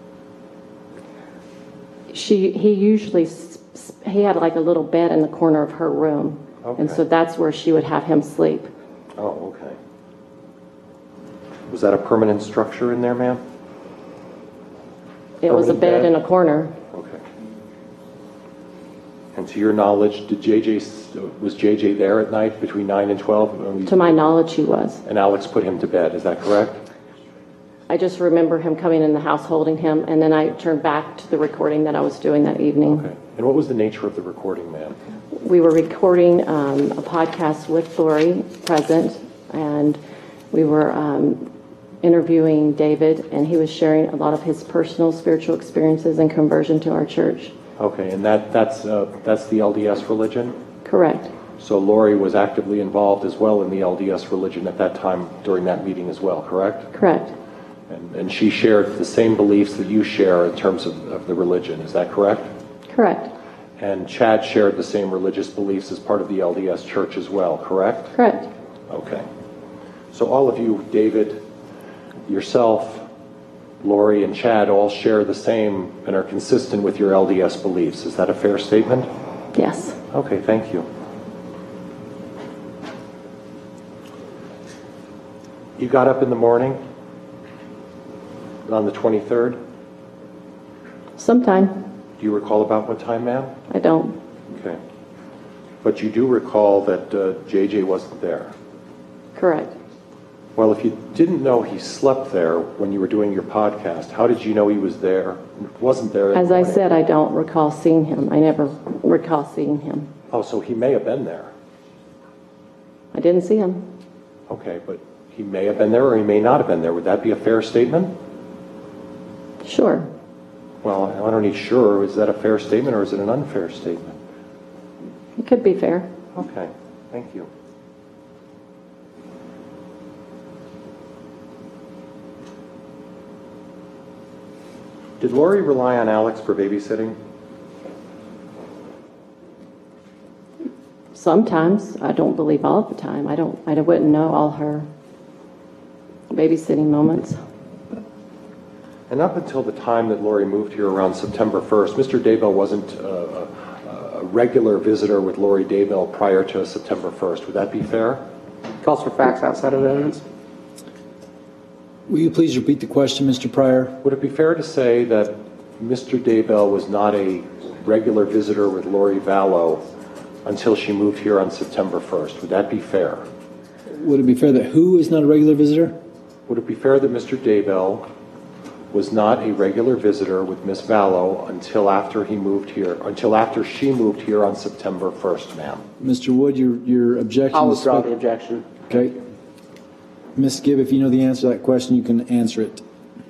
She, he usually, s- s- he had like a little bed in the corner of her room, and Okay. so that's where she would have him sleep. Oh, okay. Was that a permanent structure in there, ma'am? It was a Permanent bed bed? in a corner. Okay. And to your knowledge, did J J, was J J there at night between nine and twelve? To my knowledge, he was. And Alex put him to bed, is that correct? I just remember him coming in the house holding him, and then I turned back to the recording that I was doing that evening. Okay. And what was the nature of the recording, ma'am? We were recording um, a podcast with Lori present, and we were um, interviewing David, and he was sharing a lot of his personal spiritual experiences and conversion to our church. Okay, and that that's uh, that's the L D S religion? Correct. So Lori was actively involved as well in the L D S religion at that time during that meeting as well, correct? Correct. And, and she shared the same beliefs that you share in terms of, of the religion, is that correct? Correct. And Chad shared the same religious beliefs as part of the L D S church as well, correct? Correct. Okay. So all of you, David, yourself, Lori, and Chad all share the same and are consistent with your L D S beliefs. Is that a fair statement? Yes. Okay, thank you. You got up in the morning on the twenty-third? Sometime. Do you recall about what time, ma'am? I don't. Okay. But you do recall that uh, J J wasn't there? Correct. Well, if you didn't know he slept there when you were doing your podcast, how did you know he was there? Wasn't there? As I said, I don't recall seeing him. I never recall seeing him. Oh, so he may have been there. I didn't see him. Okay, but he may have been there or he may not have been there. Would that be a fair statement? Sure. Well, I don't need sure. Is that a fair statement or is it an unfair statement? It could be fair. Okay, thank you. Did Lori rely on Alex for babysitting? Sometimes. I don't believe all the time. I don't. I wouldn't know all her babysitting moments. And up until the time that Lori moved here around September first, Mister Daybell wasn't a, a, a regular visitor with Lori Daybell prior to September first. Would that be fair? Calls for facts outside of evidence. Will you please repeat the question, Mister Pryor? Would it be fair to say that Mister Daybell was not a regular visitor with Lori Vallow until she moved here on September first? Would that be fair? Would it be fair that who is not a regular visitor? Would it be fair that Mister Daybell was not a regular visitor with Miss Vallow until after he moved here, until after she moved here on September first, ma'am? Mister Wood, your, your objection I'll is... withdraw the objection. Okay. Miz Gibb, if you know the answer to that question, you can answer it.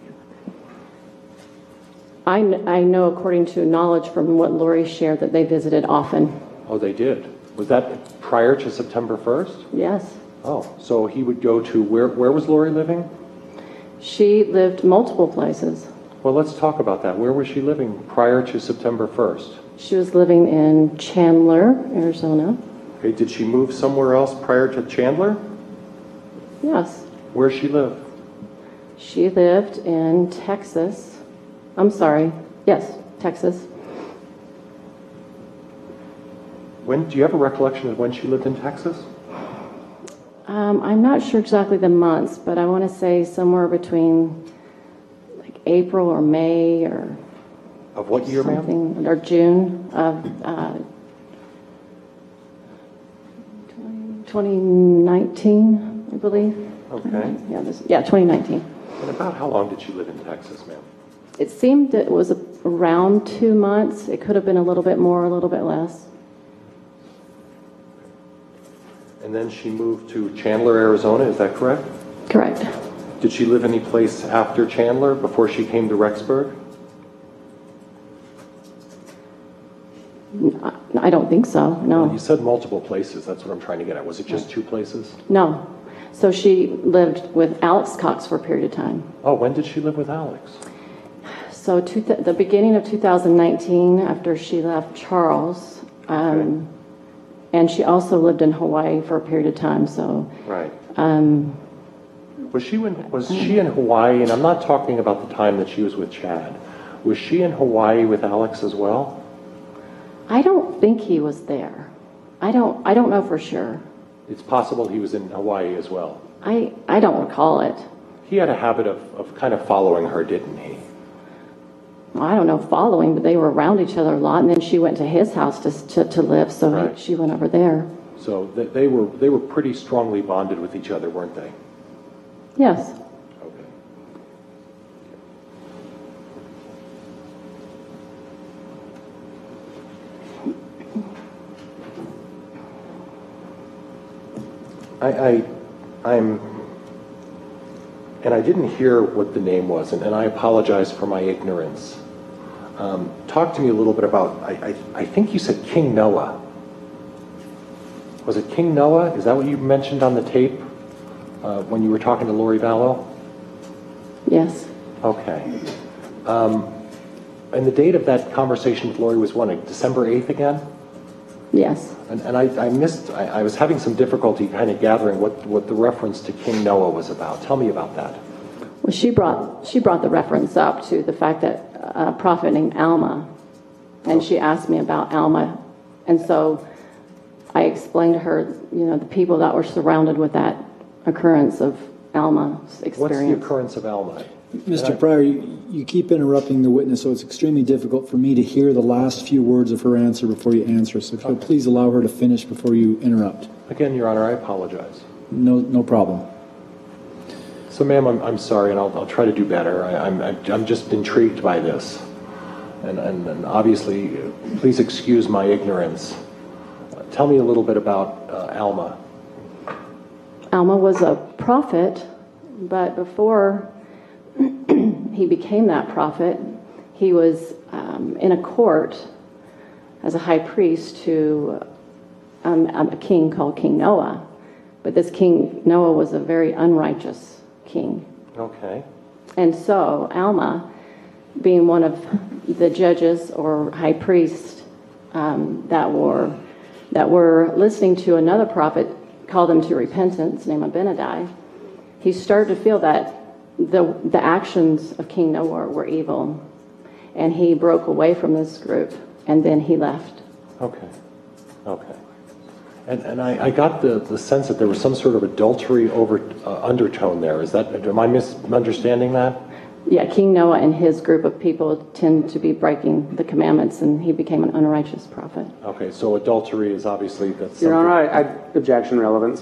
I, kn- I know, according to knowledge from what Lori shared, that they visited often. Oh, they did. Was that prior to September first? Yes. Oh, so he would go to, where, where was Lori living? She lived multiple places. Well, let's talk about that. Where was she living prior to September first? She was living in Chandler, Arizona. Okay, did she move somewhere else prior to Chandler? Yes. Where she live? She lived in Texas. I'm sorry. Yes, Texas. When, do you have a recollection of when she lived in Texas? Um, I'm not sure exactly the months, but I want to say somewhere between like April or May or of what year, ma'am? Something, or June of uh, twenty nineteen, I believe. Okay. Yeah, this, yeah, twenty nineteen. And about how long did she live in Texas, ma'am? It seemed it was around two months. It could have been a little bit more, a little bit less. And then she moved to Chandler, Arizona, is that correct? Correct. Did she live any place after Chandler before she came to Rexburg? I don't think so, no. Well, you said multiple places, that's what I'm trying to get at. Was it just two places? No. So she lived with Alex Cox for a period of time. Oh, when did she live with Alex? So to th- the beginning of two thousand nineteen, after she left Charles, um, Okay. and she also lived in Hawaii for a period of time. So, Right. um, Was she in, was she in Hawaii, and I'm not talking about the time that she was with Chad, was she in Hawaii with Alex as well? I don't think he was there. I don't. I don't know for sure. It's possible he was in Hawaii as well. I I don't recall it. He had a habit of, of kind of following her, didn't he? Well, I don't know following, but they were around each other a lot. And then she went to his house to to, to live, so Right. he, she went over there. So th- they were they were pretty strongly bonded with each other, weren't they? Yes. Okay. I, I, I'm, and I didn't hear what the name was, and, and I apologize for my ignorance. Um, talk to me a little bit about, I, I, I think you said King Noah. Was it King Noah? Is that what you mentioned on the tape uh, when you were talking to Lori Vallow? Yes. Okay. Um, and the date of that conversation with Lori was when? December eighth again? Yes. And, and I, I missed, I, I was having some difficulty kind of gathering what, what the reference to King Noah was about. Tell me about that. Well, she brought she brought the reference up to the fact that a prophet named Alma, and she asked me about Alma, and so I explained to her, you know, the people that were surrounded with that occurrence of Alma's experience. What's the occurrence of Alma? Mister Pryor, you, you keep interrupting the witness, so it's extremely difficult for me to hear the last few words of her answer before you answer. So if you'll please allow her to finish before you interrupt. Again, Your Honor, I apologize. No, no problem. So, ma'am, I'm, I'm sorry, and I'll, I'll try to do better. I, I'm, I'm just intrigued by this. And, and, and obviously, please excuse my ignorance. Uh, tell me a little bit about uh, Alma. Alma was a prophet, but before he became that prophet, he was um, in a court as a high priest to um, a king called King Noah. But this King Noah was a very unrighteous king. Okay. And so Alma, being one of the judges or high priests um, that were that were listening to another prophet call them to repentance, named Abinadi, he started to feel that the the actions of King Noah were evil, and he broke away from this group, and then he left. Okay. Okay. And, and I, I got the, the sense that there was some sort of adultery over uh, undertone there. Is that, am I misunderstanding that? Yeah, King Noah and his group of people tend to be breaking the commandments, and he became an unrighteous prophet. Okay, so adultery is obviously that's. Your Honor, I, I objection relevance.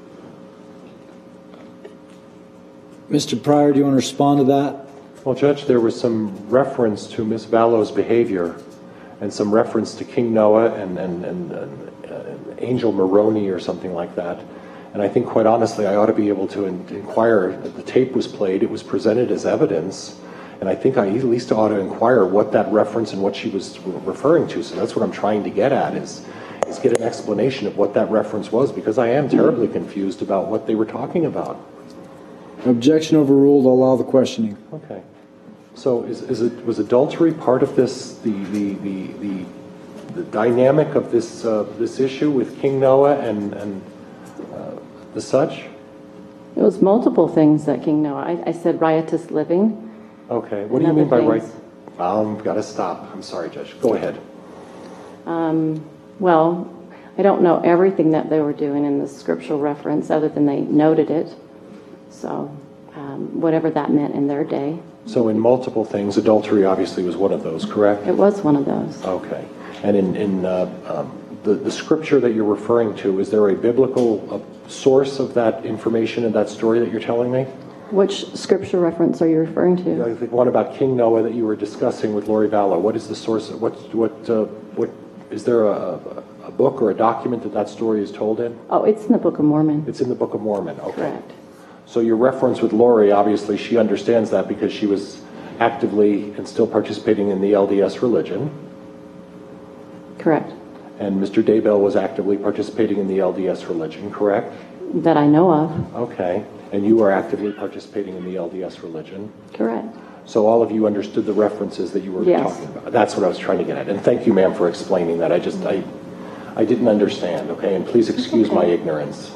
Mister Pryor, do you want to respond to that? Well, Judge, there was some reference to Miz Vallow's behavior, and some reference to King Noah and and and. and Angel Maroney or something like that. And I think, quite honestly, I ought to be able to in- inquire. The tape was played, it was presented as evidence, and I think I at least ought to inquire what that reference and what she was referring to. So that's what I'm trying to get at, is, is get an explanation of what that reference was, because I am terribly confused about what they were talking about. Objection overruled. I'll allow the questioning. Okay. So is, is it, was adultery part of this, the, the, the, the the dynamic of this uh, this issue with King Noah and and uh, the such? It was multiple things that King Noah. I, I said riotous living. Okay. What do you mean by right? Um, got to stop. I'm sorry, Judge. Go ahead. Um, well, I don't know everything that they were doing in the scriptural reference, other than they noted it. So, um, whatever that meant in their day. So, in multiple things, adultery obviously was one of those, correct? It was one of those. Okay. And in, in uh, um, the, the scripture that you're referring to, is there a biblical uh, source of that information and that story that you're telling me? Which scripture reference are you referring to? I think one about King Noah that you were discussing with Lori Vallow. What is the source? What, what, uh, what, is there a, a book or a document that that story is told in? Oh, it's in the Book of Mormon. It's in the Book of Mormon, okay. Correct. So your reference with Lori, obviously she understands that because she was actively and still participating in the L D S religion. Correct. And Mister Daybell was actively participating in the L D S religion, correct? That I know of. Okay. And you were actively participating in the L D S religion? Correct. So all of you understood the references that you were yes. talking about. That's what I was trying to get at. And thank you, ma'am, for explaining that. I just, I, I didn't understand, okay? And please excuse okay. my ignorance.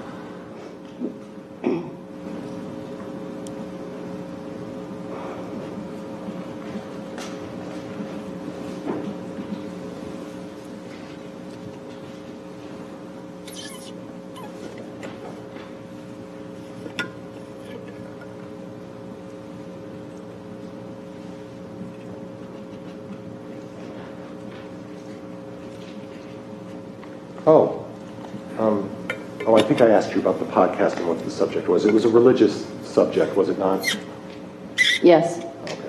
Oh, um, oh, I think I asked you about the podcast and what the subject was. It was a religious subject, was it not? Yes. Okay.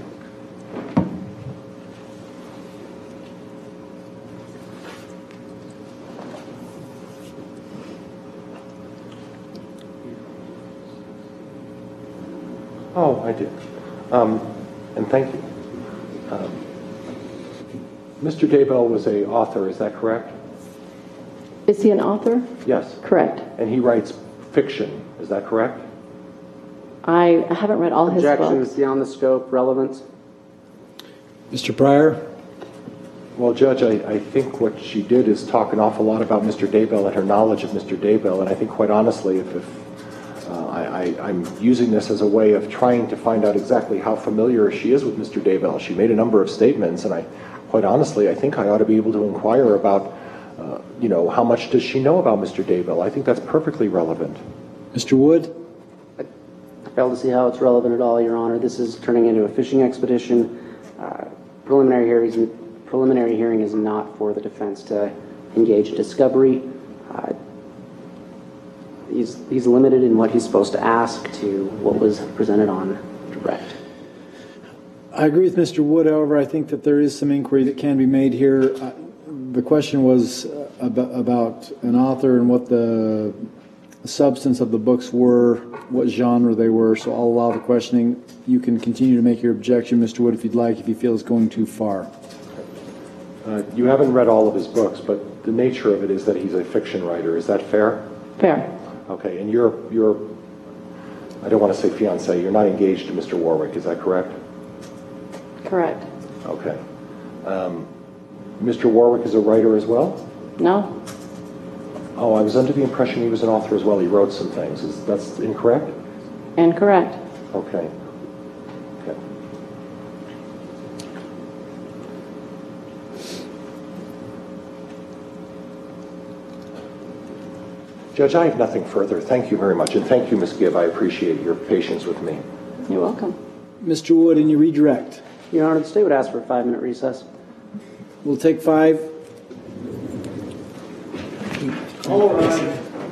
Oh, I did. Um, and thank you. Um, Mister Daybell was a author, is that correct? Is he an author? Yes. Correct. And he writes fiction, is that correct? I haven't read all his Objections books. beyond the scope, relevance. Mister Pryor? Well, Judge, I, I think what she did is talk an awful lot about Mister Daybell and her knowledge of Mister Daybell, and I think quite honestly, if, if uh, I, I, I'm using this as a way of trying to find out exactly how familiar she is with Mister Daybell. She made a number of statements, and I, quite honestly, I think I ought to be able to inquire about, uh, you know, how much does she know about Mister Daybell? I think that's perfectly relevant. Mister Wood? I fail to see how it's relevant at all, Your Honor. This is turning into a fishing expedition. Uh, preliminary hearings. Preliminary hearing is not for the defense to engage in discovery. Uh, he's, he's limited in what he's supposed to ask to what was presented on direct. I agree with Mister Wood. However, I think that there is some inquiry that can be made here. Uh, the question was about, about an author and what the substance of the books were, what genre they were, so I'll allow the questioning. You can continue to make your objection, Mister Wood, if you'd like, if you feel it's going too far. Uh, you haven't read all of his books, but the nature of it is that he's a fiction writer. Is that fair? Fair. Okay, and you're, you're I don't want to say fiancé, you're not engaged to Mister Warwick, is that correct? Correct. Okay. Um, Mister Warwick is a writer as well? No. Oh, I was under the impression he was an author as well. He wrote some things. Is that's incorrect? Incorrect. Okay. Okay. Judge, I have nothing further. Thank you very much. And thank you, Miz Gibb. I appreciate your patience with me. You're welcome. Mister Wood, and you redirect. Your Honor, the state would ask for a five-minute recess. We'll take five. All right.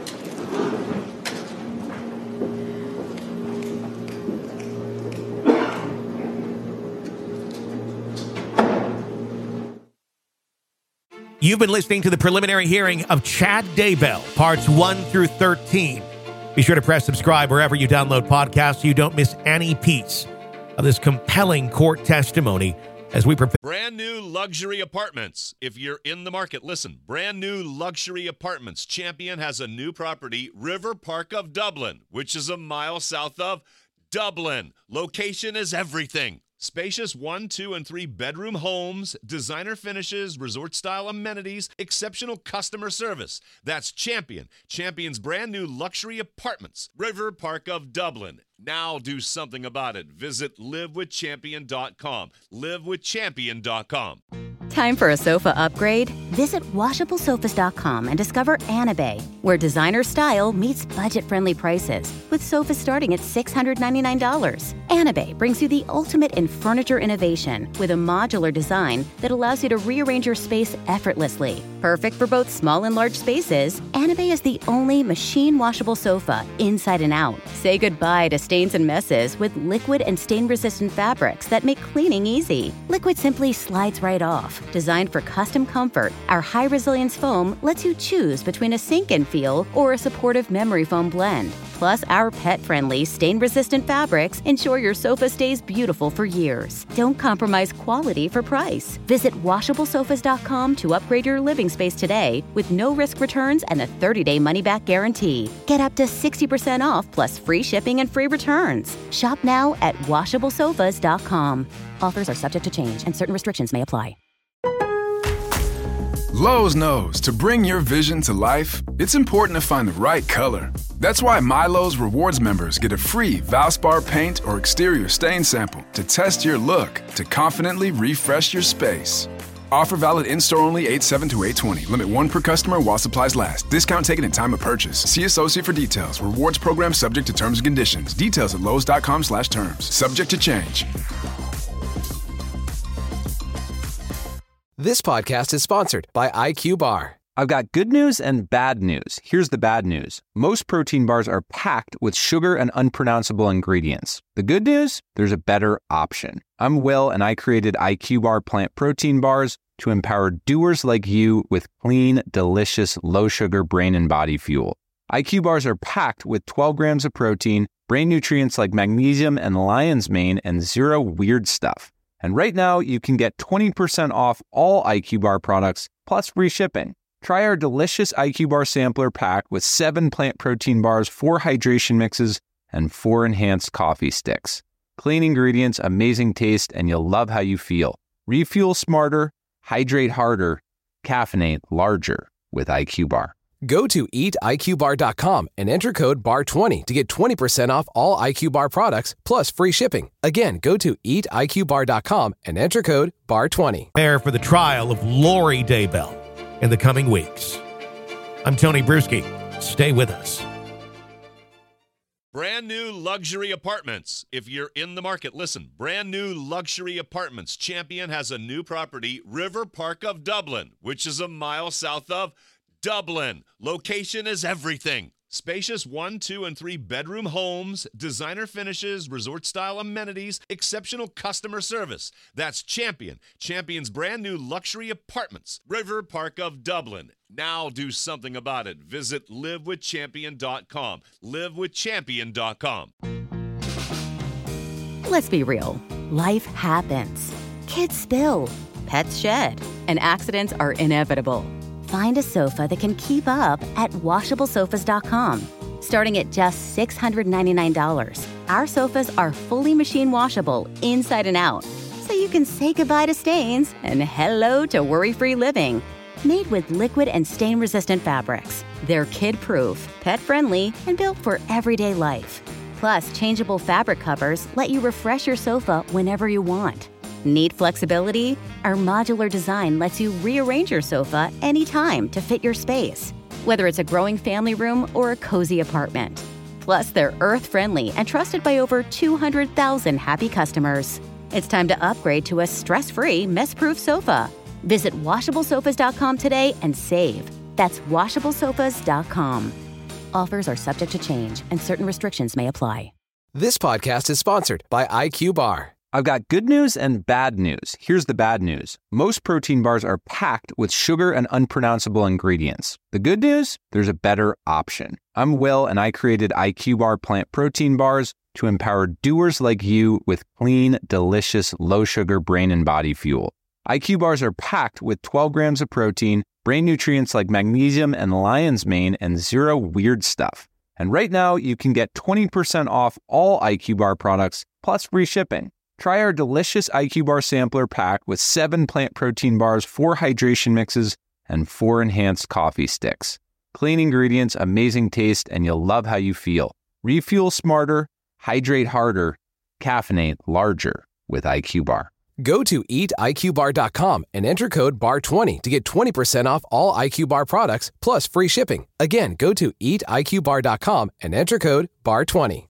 You've been listening to the preliminary hearing of Chad Daybell, parts one through thirteen. Be sure to press subscribe wherever you download podcasts so you don't miss any piece of this compelling court testimony as we prepare. Brand new luxury apartments. If you're in the market, listen. Brand new luxury apartments. Champion has a new property, River Park of Dublin, which is a mile south of Dublin. Location is everything. Spacious one, two, and three bedroom homes, designer finishes, resort-style amenities, exceptional customer service. That's Champion. Champion's brand new luxury apartments, River Park of Dublin. Now do something about it. Visit live with champion dot com. live with champion dot com. Time for a sofa upgrade? Visit washable sofas dot com and discover Anabay, where designer style meets budget-friendly prices, with sofas starting at six hundred ninety-nine dollars. Anabay brings you the ultimate in furniture innovation with a modular design that allows you to rearrange your space effortlessly. Perfect for both small and large spaces, Anabay is the only machine-washable sofa inside and out. Say goodbye to stains and messes with liquid and stain-resistant fabrics that make cleaning easy. Liquid simply slides right off. Designed for custom comfort, our high-resilience foam lets you choose between a sink-in feel or a supportive memory foam blend. Plus, our pet-friendly, stain-resistant fabrics ensure your sofa stays beautiful for years. Don't compromise quality for price. Visit washable sofas dot com to upgrade your living space today with no-risk returns and a thirty-day money-back guarantee. Get up to sixty percent off plus free shipping and free returns. Shop now at washable sofas dot com. Offers are subject to change and certain restrictions may apply. Lowe's knows to bring your vision to life, it's important to find the right color. That's why MyLowe's Rewards members get a free Valspar paint or exterior stain sample to test your look to confidently refresh your space. Offer valid in-store only eight seven to eight twenty. Limit one per customer while supplies last. Discount taken at time of purchase. See associate for details. Rewards program subject to terms and conditions. Details at lowes dot com slash terms. Subject to change. This podcast is sponsored by I Q Bar. I've got good news and bad news. Here's the bad news. Most protein bars are packed with sugar and unpronounceable ingredients. The good news? There's a better option. I'm Will, and I created I Q Bar plant protein bars to empower doers like you with clean, delicious, low-sugar brain and body fuel. I Q Bars are packed with twelve grams of protein, brain nutrients like magnesium and lion's mane, and zero weird stuff. And right now, you can get twenty percent off all I Q Bar products, plus free shipping. Try our delicious I Q Bar sampler pack with seven plant protein bars, four hydration mixes, and four enhanced coffee sticks. Clean ingredients, amazing taste, and you'll love how you feel. Refuel smarter, hydrate harder, caffeinate larger with I Q Bar. Go to eat I Q bar dot com and enter code B A R twenty to get twenty percent off all I Q Bar products plus free shipping. Again, go to eat I Q bar dot com and enter code B A R twenty. Prepare for the trial of Lori Daybell in the coming weeks. I'm Tony Bruschi. Stay with us. Brand new luxury apartments. If you're in the market, listen. Brand new luxury apartments. Champion has a new property, River Park of Dublin, which is a mile south of Dublin. Location is everything. Spacious one, two, and three bedroom homes, designer finishes, resort-style amenities, exceptional customer service. That's Champion. Champion's brand new luxury apartments, River Park of Dublin. Now do something about it. Visit live with champion dot com. live with champion dot com. Let's be real. Life happens. Kids spill. Pets shed. And accidents are inevitable. Find a sofa that can keep up at washable sofas dot com. Starting at just six hundred ninety-nine dollars, our sofas are fully machine washable inside and out, so you can say goodbye to stains and hello to worry-free living. Made with liquid and stain-resistant fabrics, they're kid-proof, pet-friendly, and built for everyday life. Plus, changeable fabric covers let you refresh your sofa whenever you want. Need flexibility? Our modular design lets you rearrange your sofa anytime to fit your space, whether it's a growing family room or a cozy apartment. Plus, they're earth-friendly and trusted by over two hundred thousand happy customers. It's time to upgrade to a stress-free, mess-proof sofa. Visit washable sofas dot com today and save. That's washable sofas dot com. Offers are subject to change and certain restrictions may apply. This podcast is sponsored by I Q Bar. I've got good news and bad news. Here's the bad news. Most protein bars are packed with sugar and unpronounceable ingredients. The good news? There's a better option. I'm Will, and I created I Q Bar plant protein bars to empower doers like you with clean, delicious, low-sugar brain and body fuel. I Q Bars are packed with twelve grams of protein, brain nutrients like magnesium and lion's mane, and zero weird stuff. And right now, you can get twenty percent off all I Q Bar products, plus free shipping. Try our delicious I Q Bar sampler pack with seven plant protein bars, four hydration mixes, and four enhanced coffee sticks. Clean ingredients, amazing taste, and you'll love how you feel. Refuel smarter, hydrate harder, caffeinate larger with I Q Bar. Go to eat I Q bar dot com and enter code B A R twenty to get twenty percent off all I Q Bar products plus free shipping. Again, go to eat I Q bar dot com and enter code B A R twenty.